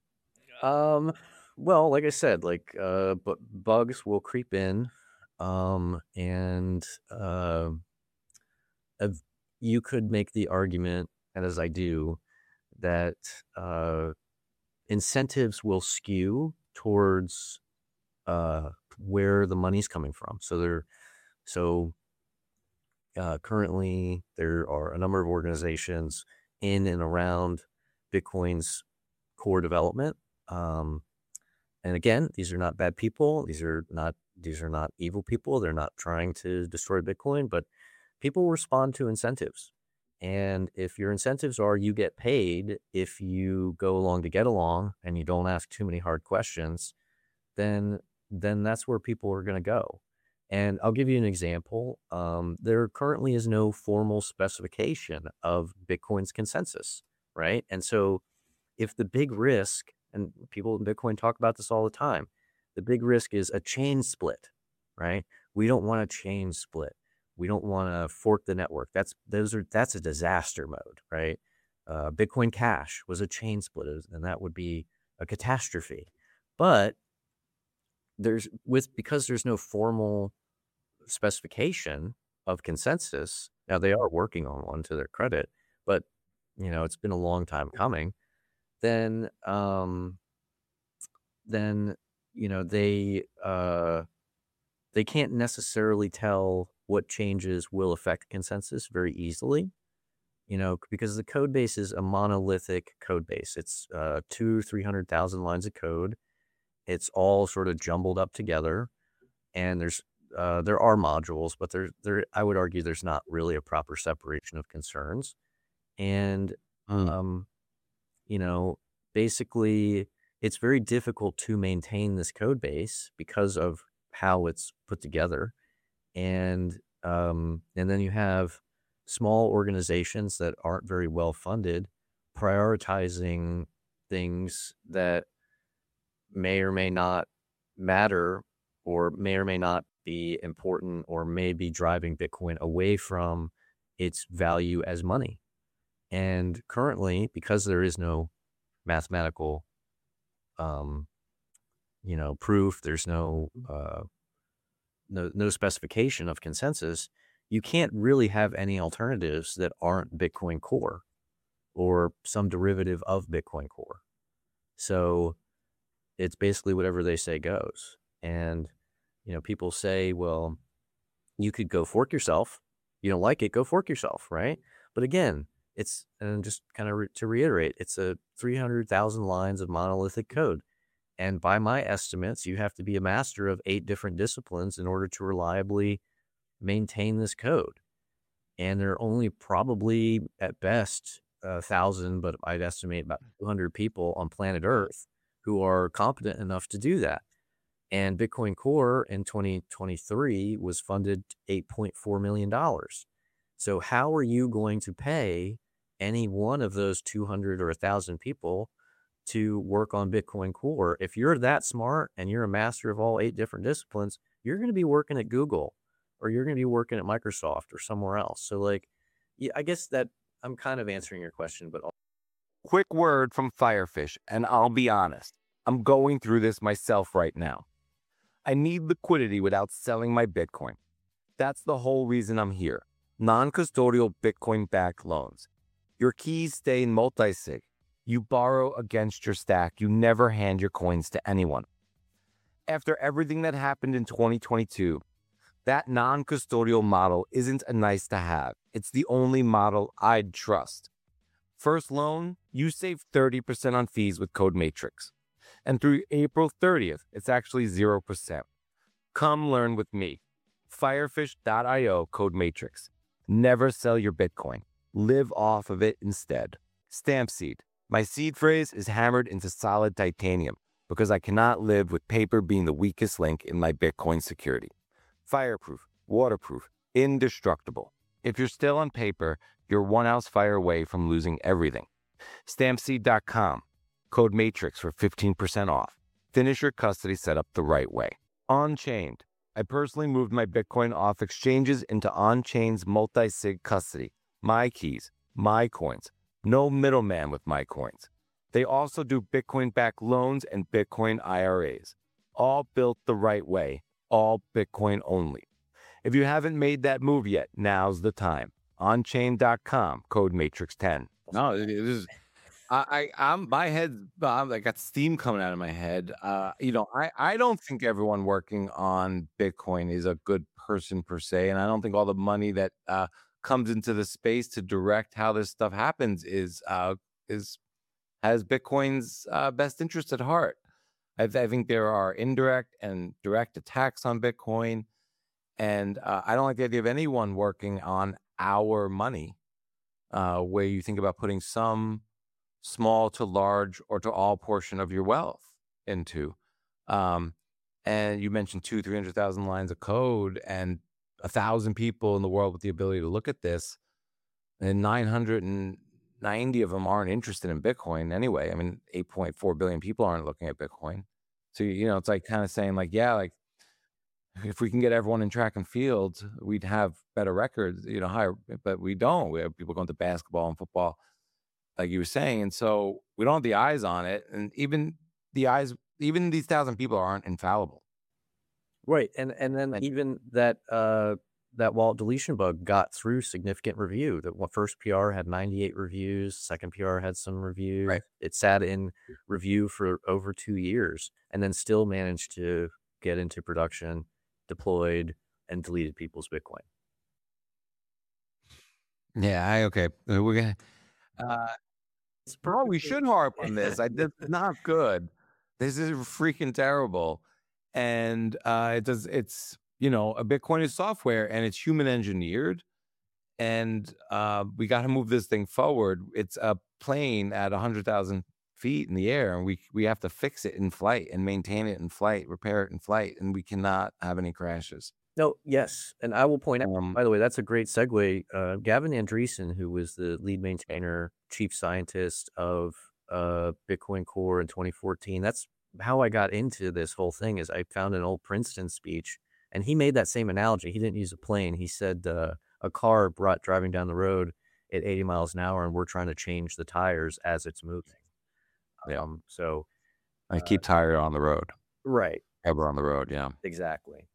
Well, like I said, but bugs will creep in, and you could make the argument, and as I do, that incentives will skew towards where the money's coming from. So currently there are a number of organizations in and around Bitcoin's core development. And again, these are not bad people. These are not evil people. They're not trying to destroy Bitcoin, but people respond to incentives. And if your incentives are you get paid if you go along to get along and you don't ask too many hard questions, then that's where people are going to go. And I'll give you an example. There currently is no formal specification of Bitcoin's consensus, right? And so if the big risk, and people in Bitcoin talk about this all the time, the big risk is a chain split, right? We don't want a chain split. We don't want to fork the network. That's a disaster mode, right? Bitcoin Cash was a chain split, and that would be a catastrophe. But because there's no formal specification of consensus. Now they are working on one, to their credit, but it's been a long time coming. Then they can't necessarily tell what changes will affect consensus very easily, because the code base is a monolithic code base. It's 200,000-300,000 lines of code. It's all sort of jumbled up together, and there are modules, but there I would argue there's not really a proper separation of concerns, and basically it's very difficult to maintain this code base because of how it's put together, and then you have small organizations that aren't very well funded prioritizing things that may or may not matter, or may or may not be important, or may be driving Bitcoin away from its value as money. And currently, because there is no mathematical proof. There's no specification of consensus. You can't really have any alternatives that aren't Bitcoin Core or some derivative of Bitcoin Core. So it's basically whatever they say goes. And, people say, well, you could go fork yourself. You don't like it, go fork yourself, right? But again, and just kind of to reiterate, it's a 300,000 lines of monolithic code. And by my estimates, you have to be a master of 8 different disciplines in order to reliably maintain this code. And there are only probably at best 1,000, but I'd estimate about 200 people on planet Earth who are competent enough to do that. And Bitcoin Core in 2023 was funded $8.4 million. So how are you going to pay any one of those 200 or 1,000 people to work on Bitcoin Core? If you're that smart and you're a master of all 8 different disciplines, you're going to be working at Google, or you're going to be working at Microsoft or somewhere else. So yeah, I guess that I'm kind of answering your question, but Quick word from Firefish, and I'll be honest, I'm going through this myself right now. I need liquidity without selling my Bitcoin. That's the whole reason I'm here. Non-custodial Bitcoin-backed loans. Your keys stay in multi-sig. You borrow against your stack. You never hand your coins to anyone. After everything that happened in 2022, that non-custodial model isn't a nice to have. It's the only model I'd trust. First loan, you save 30% on fees with CodeMatrix. And through April 30th, it's actually 0%. Come learn with me. Firefish.io CodeMatrix. Never sell your Bitcoin. Live off of it instead. Stampseed. My seed phrase is hammered into solid titanium because I cannot live with paper being the weakest link in my Bitcoin security. Fireproof, waterproof, indestructible. If you're still on paper, you're 1 ounce fire away from losing everything. Stampseed.com. Code Matrix for 15% off. Finish your custody setup the right way. On-Chained. I personally moved my Bitcoin off exchanges into On-Chain's multi-sig custody. My keys, my coins. No middleman with my coins. They also do Bitcoin-backed loans and Bitcoin IRAs. All built the right way. All Bitcoin only. If you haven't made that move yet, now's the time. Onchain.com, code Matrix10. No, it is. I'm my head. I got steam coming out of my head. I don't think everyone working on Bitcoin is a good person per se, and I don't think all the money that comes into the space to direct how this stuff happens has Bitcoin's best interest at heart. I think there are indirect and direct attacks on Bitcoin, and I don't like the idea of anyone working on our money, where you think about putting some small to large or to all portion of your wealth into. And you mentioned 300,000 lines of code and 1,000 people in the world with the ability to look at this, and 990 of them aren't interested in Bitcoin anyway. I mean, 8.4 billion people aren't looking at Bitcoin. So, it's like kind of saying if we can get everyone in track and field, we'd have better records, higher, but we don't. We have people going to basketball and football, like you were saying. And so we don't have the eyes on it. And even these 1,000 people aren't infallible. Right. And then even that wallet deletion bug got through significant review. The first PR had 98 reviews. Second PR had some reviews. Right. It sat in review for over 2 years and then still managed to get into production, deployed, and deleted people's Bitcoin. Yeah. Okay. We're going to, we should harp on this. It's not good. This is freaking terrible. And a Bitcoin is software and it's human engineered. And we got to move this thing forward. It's a plane at 100,000 feet in the air, and we have to fix it in flight and maintain it in flight, repair it in flight, and we cannot have any crashes. No, yes. And I will point out, by the way, that's a great segue. Gavin Andreessen, who was the lead maintainer, chief scientist of Bitcoin Core in 2014, that's how I got into this whole thing. Is I found an old Princeton speech, and he made that same analogy. He didn't use a plane. He said a car driving down the road at 80 miles an hour, and we're trying to change the tires as it's moving. So I keep tire on the road. Right. ever on the road. Yeah. Exactly.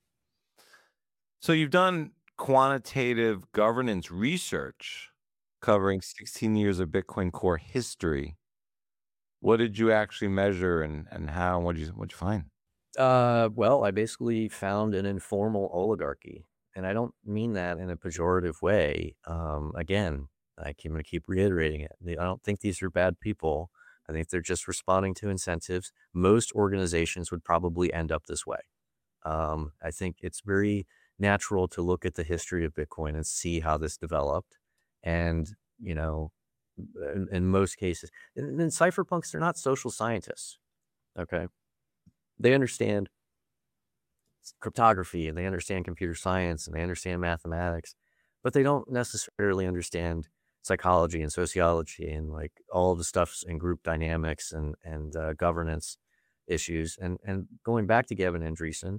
So you've done quantitative governance research covering 16 years of Bitcoin core history. What did you actually measure and how? What'd you find? Well, I basically found an informal oligarchy, and I don't mean that in a pejorative way. Again, I'm going to keep reiterating it. I don't think these are bad people. I think they're just responding to incentives. Most organizations would probably end up this way. I think it's very natural to look at the history of Bitcoin and see how this developed. And, you know, in most cases, and cypherpunks, they're not social scientists. Okay. They understand cryptography and they understand computer science and they understand mathematics, but they don't necessarily understand psychology and sociology and like all of the stuffs and group dynamics and governance issues. And going back to Gavin Andresen,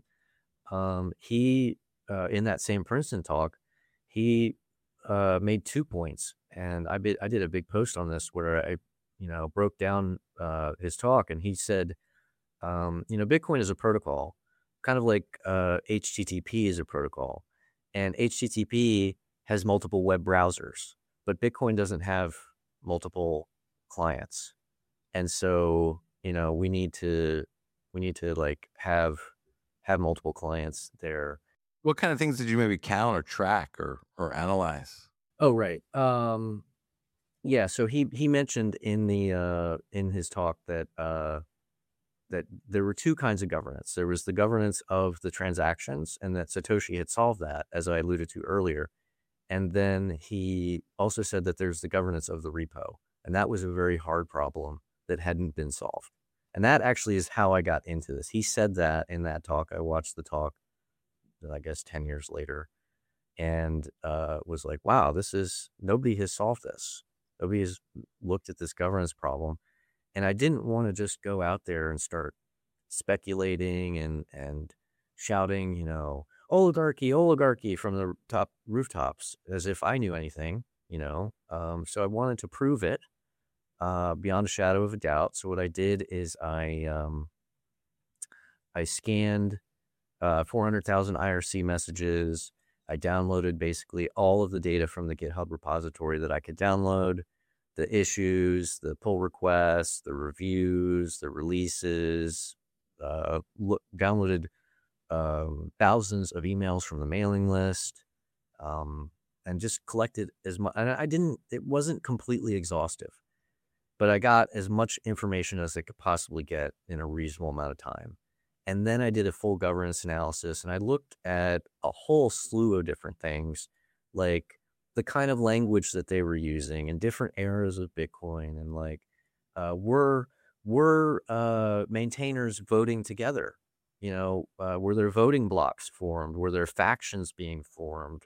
he in that same Princeton talk, he made 2 points, and I did a big post on this where I broke down his talk, and he said, Bitcoin is a protocol, kind of like HTTP is a protocol, and HTTP has multiple web browsers, but Bitcoin doesn't have multiple clients, and so we need to like have multiple clients there. What kind of things did you maybe count or track or analyze? Oh, right. Yeah. So he mentioned in his talk that that there were 2 kinds of governance. There was the governance of the transactions, and that Satoshi had solved that, as I alluded to earlier. And then he also said that there's the governance of the repo, and that was a very hard problem that hadn't been solved. And that actually is how I got into this. He said that in that talk. I watched the talk, I guess, 10 years later, and was like, wow, nobody has solved this. Nobody has looked at this governance problem. And I didn't want to just go out there and start speculating and shouting, oligarchy from the top rooftops as if I knew anything, So I wanted to prove it beyond a shadow of a doubt. So what I did is I scanned 400,000 IRC messages. I downloaded basically all of the data from the GitHub repository that I could download, the issues, the pull requests, the reviews, the releases, downloaded thousands of emails from the mailing list, and just collected as much. And it wasn't completely exhaustive, but I got as much information as I could possibly get in a reasonable amount of time. And then I did a full governance analysis, and I looked at a whole slew of different things, like the kind of language that they were using in different eras of Bitcoin, and like, were maintainers voting together? Were there voting blocks formed? Were there factions being formed?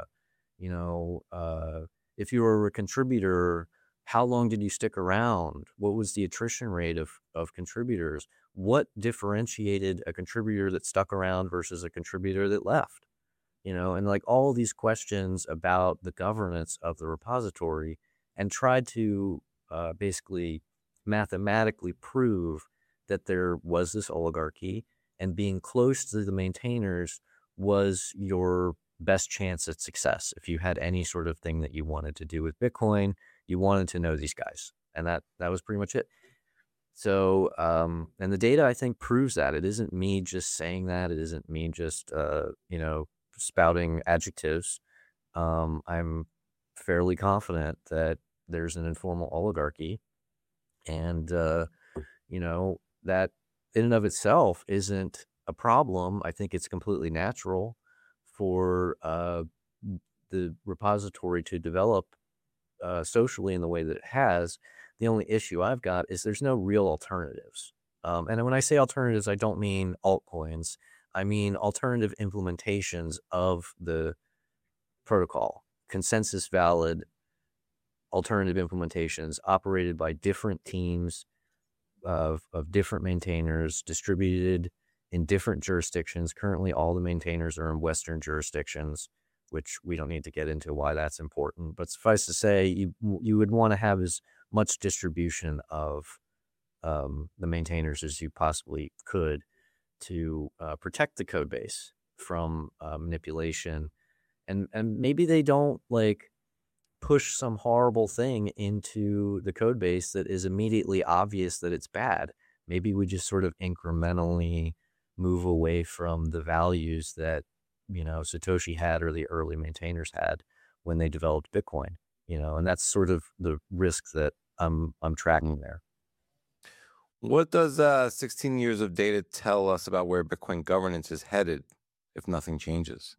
If you were a contributor, how long did you stick around? What was the attrition rate of contributors? What differentiated a contributor that stuck around versus a contributor that left? And like all these questions about the governance of the repository, and tried to basically mathematically prove that there was this oligarchy, and being close to the maintainers was your best chance at success. If you had any sort of thing that you wanted to do with Bitcoin, you wanted to know these guys. And that was pretty much it. So, and the data, I think, proves that. It isn't me just saying that. It isn't me just, spouting adjectives. I'm fairly confident that there's an informal oligarchy, and, that in and of itself isn't a problem. I think it's completely natural for the repository to develop socially in the way that it has. The only issue I've got is there's no real alternatives. And when I say alternatives, I don't mean altcoins. I mean alternative implementations of the protocol, consensus valid alternative implementations operated by different teams of different maintainers, distributed in different jurisdictions. Currently, all the maintainers are in Western jurisdictions, which we don't need to get into why that's important. But suffice to say, you would want to have as much distribution of the maintainers as you possibly could to protect the code base from manipulation. And maybe they don't like push some horrible thing into the code base that is immediately obvious that it's bad. Maybe we just sort of incrementally move away from the values that, Satoshi had or the early maintainers had when they developed Bitcoin, and that's sort of the risk that I'm tracking there. What does 16 years of data tell us about where Bitcoin governance is headed if nothing changes?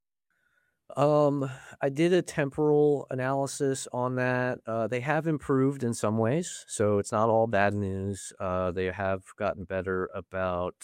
I did a temporal analysis on that. They have improved in some ways, so it's not all bad news. They have gotten better about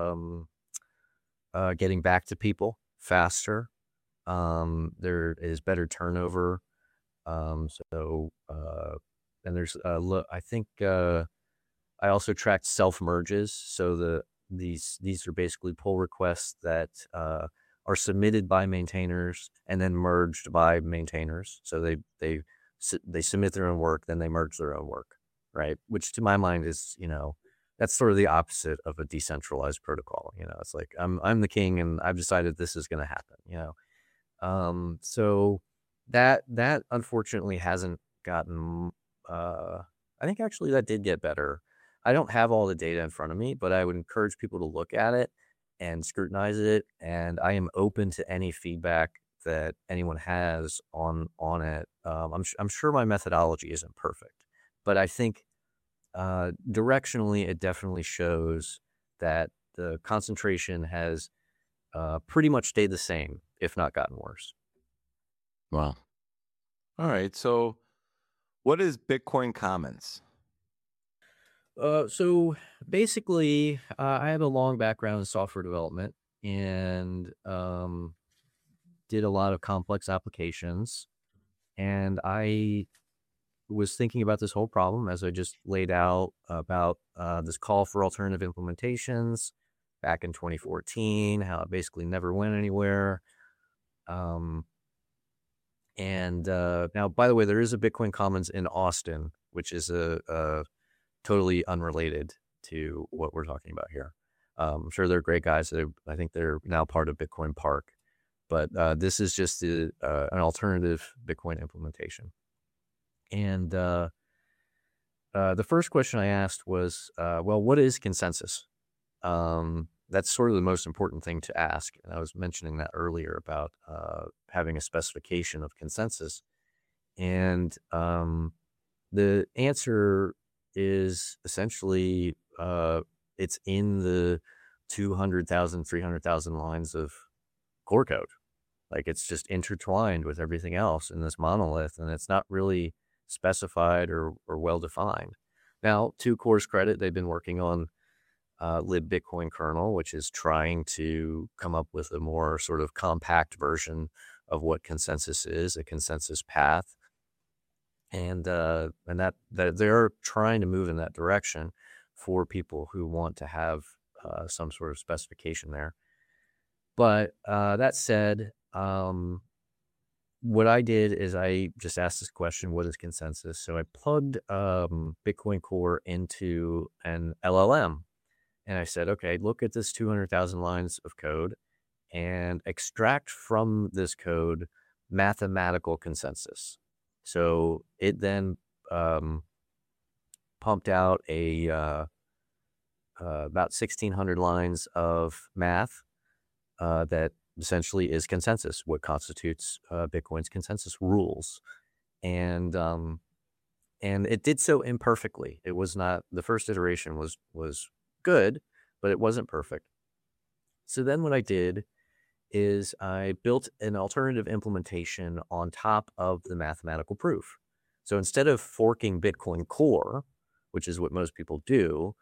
getting back to people faster. There is better turnover. And there's I think I also tracked self merges. So these are basically pull requests that are submitted by maintainers and then merged by maintainers. So they submit their own work, then they merge their own work, right? Which to my mind is, that's sort of the opposite of a decentralized protocol. It's like I'm the king and I've decided this is going to happen. So that unfortunately hasn't gotten. I think actually that did get better. I don't have all the data in front of me, but I would encourage people to look at it and scrutinize it. And I am open to any feedback that anyone has on it. I'm sure my methodology isn't perfect, but I think directionally it definitely shows that the concentration has pretty much stayed the same, if not gotten worse. Wow. All right. So what is Bitcoin Commons? So basically, I have a long background in software development and did a lot of complex applications. And I was thinking about this whole problem as I just laid out about this call for alternative implementations back in 2014, how it basically never went anywhere. And now, by the way, there is a Bitcoin Commons in Austin, which is a totally unrelated to what we're talking about here. I'm sure they're great guys. I think they're now part of Bitcoin Park, but this is just an alternative Bitcoin implementation. And the first question I asked was, well, what is consensus? That's sort of the most important thing to ask. And I was mentioning that earlier about having a specification of consensus. And the answer is essentially it's in the 200,000, 300,000 lines of core code. Like it's just intertwined with everything else in this monolith, and it's not really specified or well-defined. Now, to Core's credit, they've been working on libbitcoin kernel, which is trying to come up with a more sort of compact version of what consensus is, a consensus path. And that they're trying to move in that direction for people who want to have some sort of specification there. But that said, what I did is I just asked this question, what is consensus? So I plugged Bitcoin Core into an LLM. And I said, okay, look at this 200,000 lines of code and extract from this code mathematical consensus. So it then pumped out about 1,600 lines of math that essentially is consensus, what constitutes Bitcoin's consensus rules. And it did so imperfectly. It was not, the first iteration was good, but it wasn't perfect. So then what I did is I built an alternative implementation on top of the mathematical proof. So instead of forking Bitcoin Core, which is what most people do,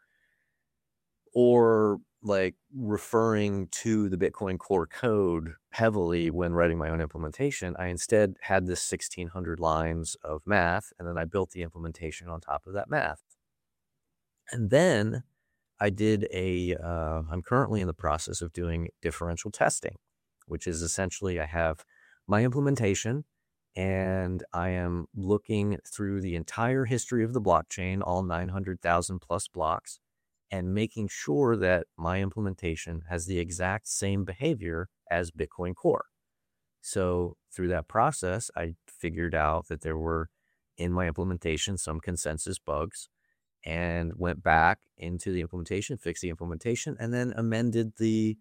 or like referring to the Bitcoin Core code heavily when writing my own implementation, I instead had this 1,600 lines of math, and then I built the implementation on top of that math. And then I did I'm currently in the process of doing differential testing, which is essentially I have my implementation and I am looking through the entire history of the blockchain, all 900,000 plus blocks, and making sure that my implementation has the exact same behavior as Bitcoin Core. So through that process, I figured out that there were in my implementation some consensus bugs, and went back into the implementation, fixed the implementation, and then amended the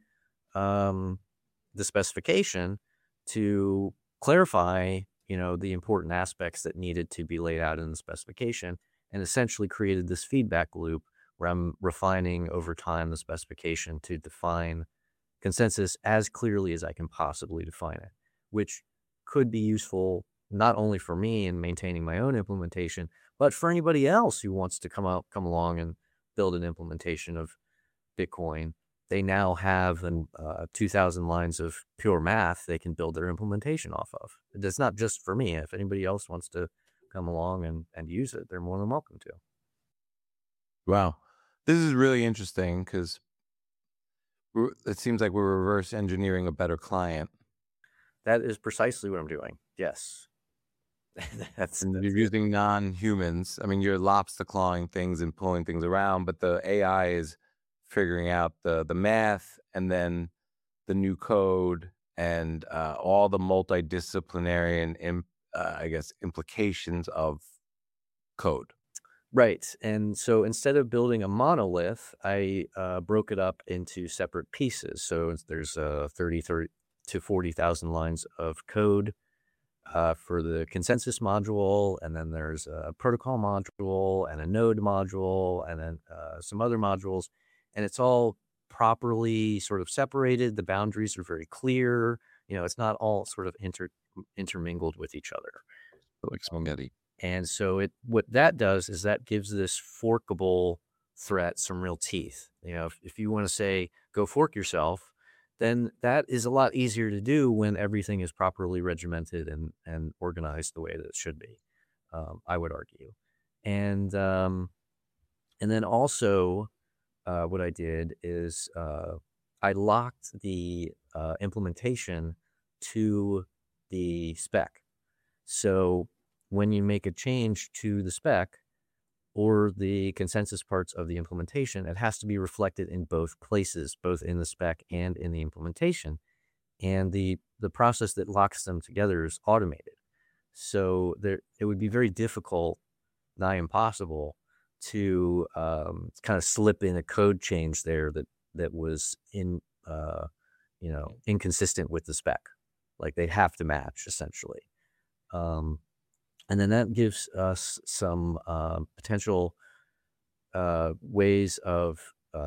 specification to clarify, the important aspects that needed to be laid out in the specification, and essentially created this feedback loop where I'm refining over time the specification to define consensus as clearly as I can possibly define it, which could be useful not only for me in maintaining my own implementation, but for anybody else who wants to come along and build an implementation of Bitcoin. They now have 2,000 lines of pure math they can build their implementation off of. It's not just for me. If anybody else wants to come along and use it, they're more than welcome to. Wow. This is really interesting because it seems like we're reverse engineering a better client. That is precisely what I'm doing. Yes. You're using non-humans. I mean, you're lobster clawing things and pulling things around, but the AI is figuring out the math and then the new code and all the multidisciplinary and implications of code. Right. And so instead of building a monolith, I broke it up into separate pieces. So there's 30 to 40,000 lines of code for the consensus module, and then there's a protocol module and a node module, and then some other modules, and it's all properly sort of separated. The boundaries are very clear. It's not all sort of intermingled with each other. Like spaghetti. And so what that does is that gives this forkable threat some real teeth. If you want to say, go fork yourself, then that is a lot easier to do when everything is properly regimented and organized the way that it should be, I would argue. And then also what I did is I locked the implementation to the spec. So when you make a change to the spec or the consensus parts of the implementation, it has to be reflected in both places, both in the spec and in the implementation. And the process that locks them together is automated. So it would be very difficult, nigh impossible, to kind of slip in a code change there that was inconsistent with the spec. Like they'd have to match essentially. And then that gives us some potential ways of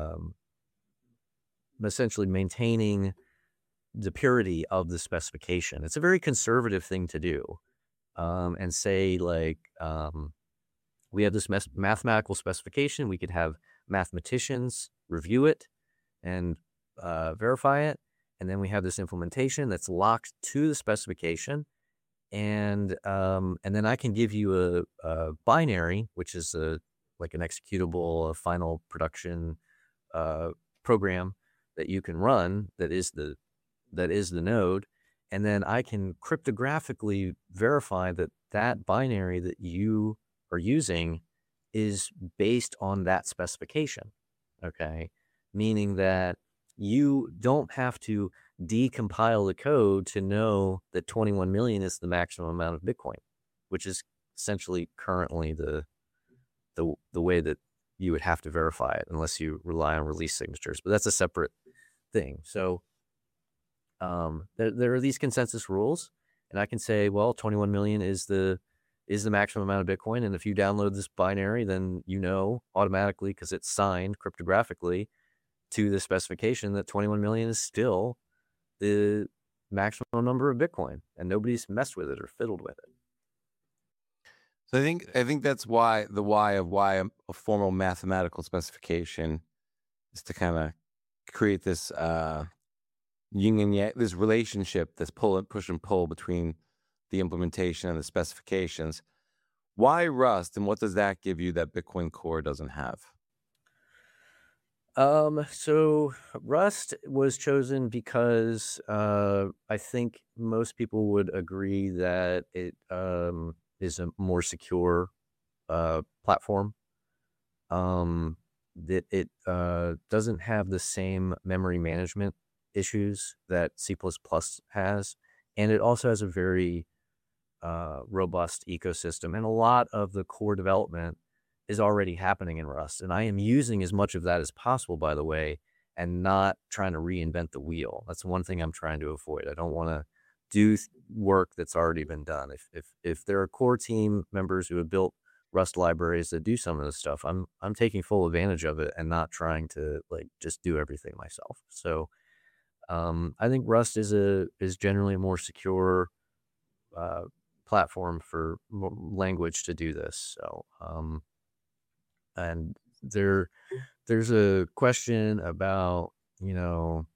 essentially maintaining the purity of the specification. It's a very conservative thing to do, and say like we have this mathematical specification. We could have mathematicians review it and verify it, and then we have this implementation that's locked to the specification. And then I can give you a binary, which is like an executable, a final production program that you can run. That is the node, and then I can cryptographically verify that binary that you are using is based on that specification. Okay, meaning that you don't have to decompile the code to know that 21 million is the maximum amount of Bitcoin, which is essentially currently the way that you would have to verify it unless you rely on release signatures. But that's a separate thing. So there are these consensus rules, and I can say, well, 21 million is the maximum amount of Bitcoin, and if you download this binary, then automatically, because it's signed cryptographically to the specification, that 21 million is still the maximum number of Bitcoin, and nobody's messed with it or fiddled with it. So I think that's why a formal mathematical specification is to kind of create this yin and yang, this relationship, this push and pull between the implementation and the specifications. Why Rust, and what does that give you that Bitcoin Core doesn't have? So Rust was chosen because I think most people would agree that it is a more secure platform. That it doesn't have the same memory management issues that C++ has, and it also has a very robust ecosystem, and a lot of the core development is already happening in Rust. And I am using as much of that as possible, by the way, and not trying to reinvent the wheel. That's one thing I'm trying to avoid. I don't want to do work that's already been done. If there are core team members who have built Rust libraries that do some of this stuff, I'm taking full advantage of it and not trying to like just do everything myself. So I think Rust is generally a more secure platform for language to do this. So and there's a question about you know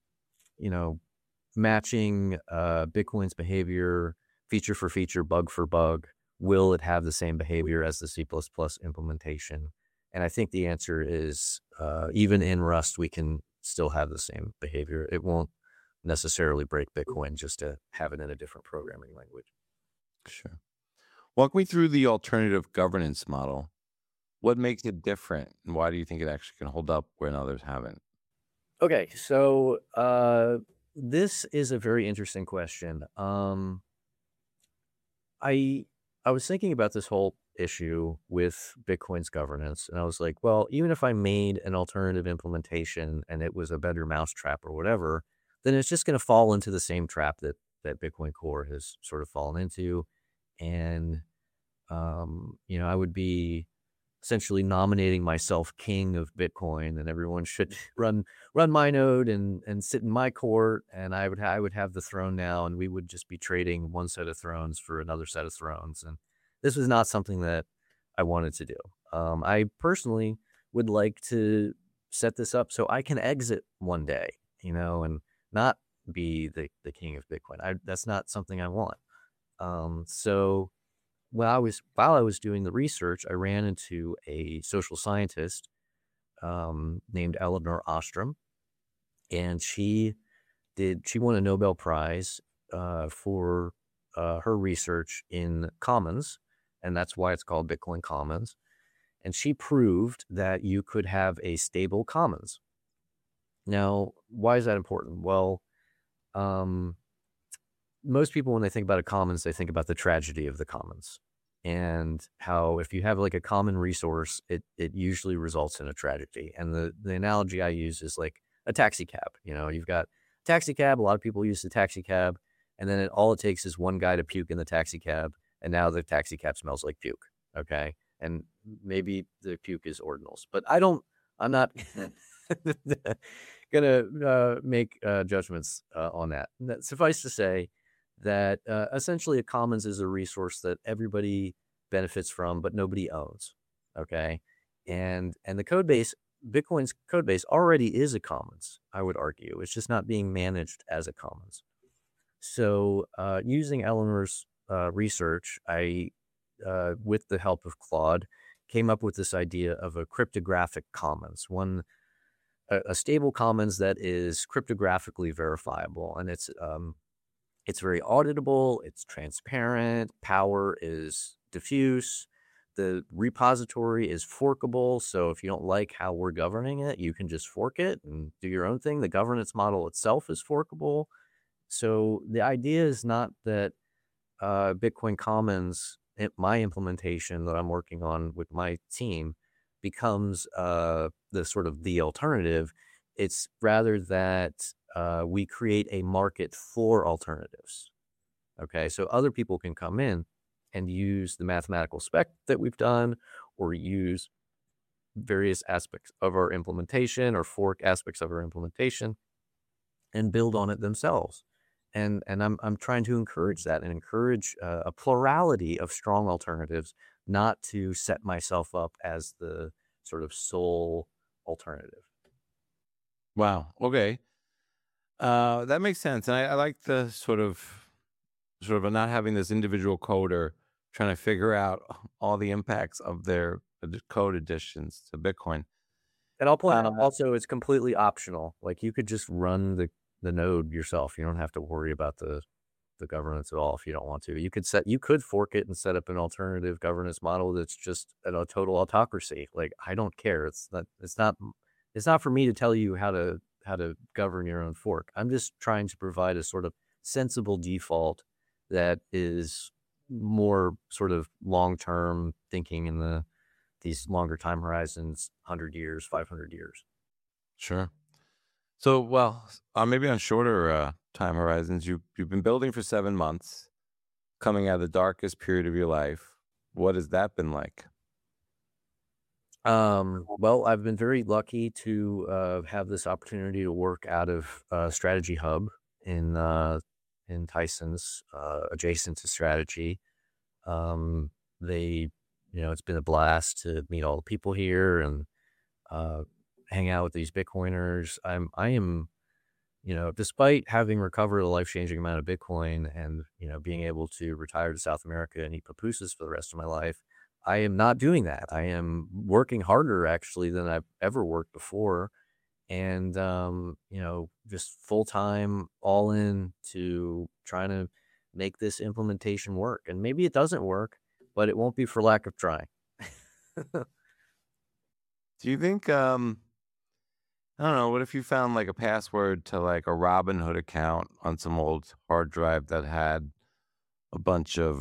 matching Bitcoin's behavior feature for feature, bug for bug. Will it have the same behavior as the C++ implementation? And I think the answer is even in Rust we can still have the same behavior. It won't necessarily break Bitcoin just to have it in a different programming language. Sure. Walk me through the alternative governance model. What makes it different, and why do you think it actually can hold up when others haven't? Okay, so this is a very interesting question. I was thinking about this whole issue with Bitcoin's governance, and I was like, well, even if I made an alternative implementation and it was a better mousetrap or whatever, then it's just going to fall into the same trap that Bitcoin Core has sort of fallen into, and I would be essentially nominating myself king of Bitcoin, and everyone should run my node and sit in my court, and I would have the throne now, and we would just be trading one set of thrones for another set of thrones. And this was not something that I wanted to do. I personally would like to set this up so I can exit one day, and not be the king of Bitcoin. That's not something I want. So while I was doing the research, I ran into a social scientist named Elinor Ostrom, and she won a Nobel Prize for her research in commons, and that's why it's called Bitcoin Commons. And she proved that you could have a stable commons. Now, why is that important? Well, most people, when they think about a commons, they think about the tragedy of the commons and how if you have like a common resource, it usually results in a tragedy. And the analogy I use is like a taxi cab. You've got a taxi cab. A lot of people use the taxi cab, and then all it takes is one guy to puke in the taxi cab, and now the taxi cab smells like puke. Okay, and maybe the puke is ordinals, but I'm not gonna make judgments on that. Suffice to say that essentially a commons is a resource that everybody benefits from, but nobody owns. Okay, and the code base, Bitcoin's code base already is a commons. I would argue it's just not being managed as a commons. So using Elinor's research, I, with the help of Claude, came up with this idea of a cryptographic commons, a stable commons that is cryptographically verifiable, and it's very auditable, it's transparent, power is diffuse, the repository is forkable, so if you don't like how we're governing it, you can just fork it and do your own thing. The governance model itself is forkable. So the idea is not that Bitcoin Commons, my implementation that I'm working on with my team, becomes the sort of the alternative. It's rather that we create a market for alternatives. Okay, so other people can come in and use the mathematical spec that we've done, or use various aspects of our implementation or fork aspects of our implementation and build on it themselves. And I'm trying to encourage that and encourage a plurality of strong alternatives, not to set myself up as the sort of sole alternative. Wow. Okay. That makes sense. And I like the sort of not having this individual coder trying to figure out all the impacts of their code additions to Bitcoin. And I'll point out Uh, also it's completely optional. Like you could just run the node yourself. You don't have to worry about the governance at all if you don't want to. You could fork it and set up an alternative governance model that's just a total autocracy. Like I don't care. It's not for me to tell you how to govern your own fork. I'm just trying to provide a sort of sensible default that is more sort of long-term thinking in these longer time horizons, 100 years, 500 years. sure. So, well, maybe on shorter time horizons, you've been building for 7 months, coming out of the darkest period of your life. What has that been like? Well, I've been very lucky to have this opportunity to work out of Strategy Hub in Tyson's, adjacent to Strategy. They, it's been a blast to meet all the people here and hang out with these Bitcoiners. I am, despite having recovered a life-changing amount of Bitcoin and, being able to retire to South America and eat pupusas for the rest of my life, I am not doing that. I am working harder actually than I've ever worked before. And, just full time, all in to trying to make this implementation work. And maybe it doesn't work, but it won't be for lack of trying. Do you think, I don't know, what if you found like a password to like a Robinhood account on some old hard drive that had a bunch of,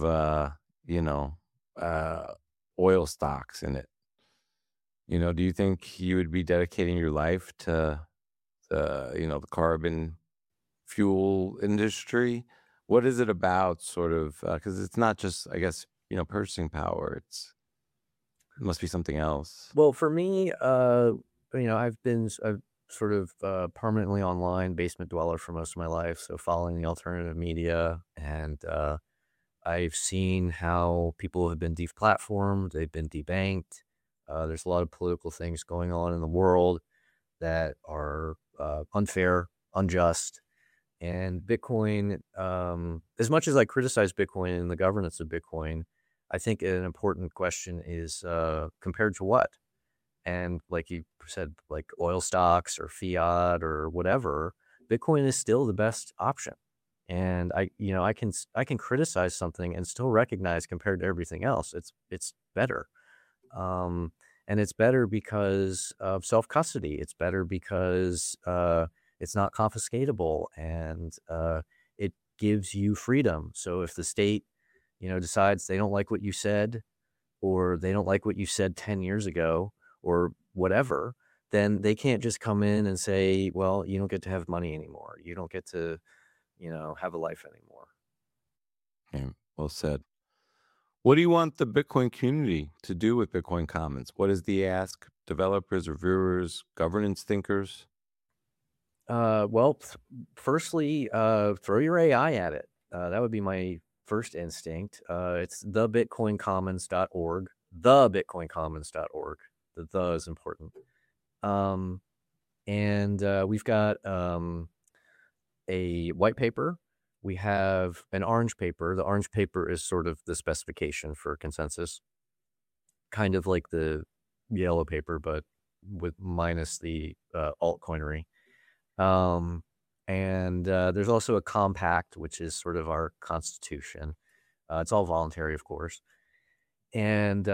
uh, oil stocks in it? Do you think you would be dedicating your life to, the carbon fuel industry? What is it about sort of, because it's not just, I guess, purchasing power. It must be something else. Well, for me, I've sort of permanently online basement dweller for most of my life. So following the alternative media, and I've seen how people have been deplatformed, they've been debanked. There's a lot of political things going on in the world that are unfair, unjust. And Bitcoin, as much as I criticize Bitcoin and the governance of Bitcoin, I think an important question is compared to what? And like you said, like oil stocks or fiat or whatever, Bitcoin is still the best option. And I can criticize something and still recognize compared to everything else, it's better. And it's better because of self-custody. It's better because it's not confiscatable, and it gives you freedom. So if the state, decides they don't like what you said, or they don't like what you said 10 years ago, or whatever, then they can't just come in and say, well, you don't get to have money anymore. You don't get to, have a life anymore. Okay, well said. What do you want the Bitcoin community to do with Bitcoin Commons? What is the ask? Developers, reviewers, governance thinkers? Well, firstly, throw your AI at it. That would be my first instinct. It's thebitcoincommons.org, thebitcoincommons.org. The is important. And we've got a white paper. We have an orange paper. The orange paper is sort of the specification for consensus, kind of like the yellow paper, but with minus the altcoinery. And there's also a compact, which is sort of our constitution. It's all voluntary, of course. And,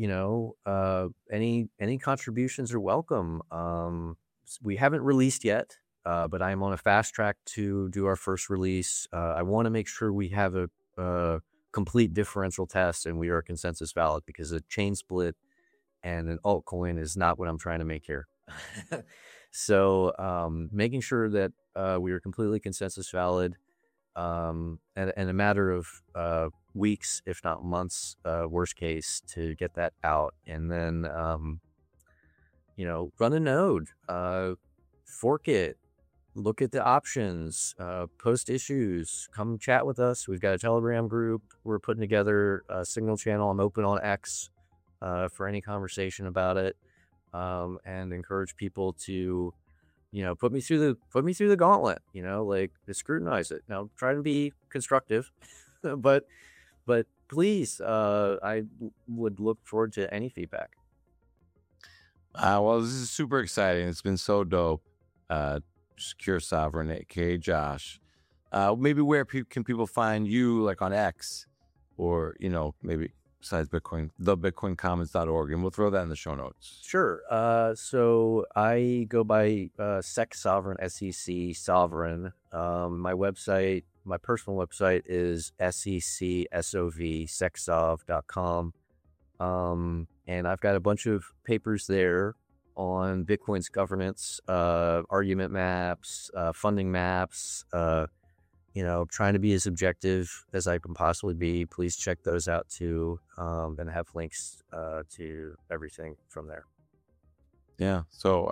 any contributions are welcome. We haven't released yet, but I'm on a fast track to do our first release. I want to make sure we have a complete differential test and we are consensus valid, because a chain split and an altcoin is not what I'm trying to make here. So making sure that we are completely consensus valid, and a matter of weeks, if not months, worst case, to get that out. And then, run a node, fork it, look at the options, post issues, come chat with us. We've got a Telegram group. We're putting together a Signal channel. I'm open on X for any conversation about it, and encourage people to, put me through the gauntlet, like to scrutinize it. Now, try to be constructive, but please, I would look forward to any feedback. Well, this is super exciting. It's been so dope. Secure Sovereign, aka Josh. Maybe where can people find you, like on X, or maybe besides Bitcoin, thebitcoincommons.org, and we'll throw that in the show notes. Sure. So I go by Sec Sovereign, SEC Sovereign. My website, my personal website is secsov.com. And I've got a bunch of papers there on Bitcoin's governance, argument maps, funding maps, trying to be as objective as I can possibly be. Please check those out too. And I have links to everything from there. Yeah. So,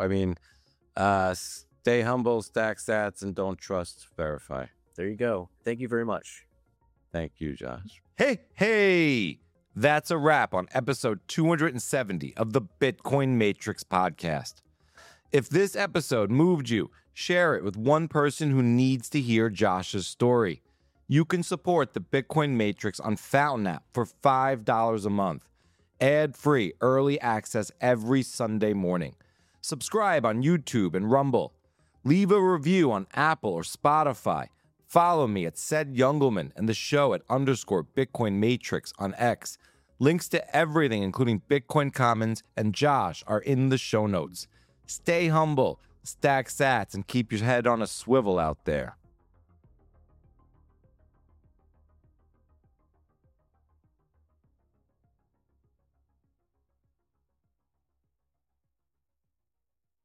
stay humble, stack sats, and don't trust, verify. There you go. Thank you very much. Thank you, Josh. Hey! That's a wrap on episode 270 of the Bitcoin Matrix podcast. If this episode moved you, share it with one person who needs to hear Josh's story. You can support the Bitcoin Matrix on Fountain App for $5 a month. Ad-free early access every Sunday morning. Subscribe on YouTube and Rumble. Leave a review on Apple or Spotify. Follow me at Ced Youngelman and the show at _Bitcoin Matrix on X. Links to everything, including Bitcoin Commons and Josh, are in the show notes. Stay humble, stack sats, and keep your head on a swivel out there.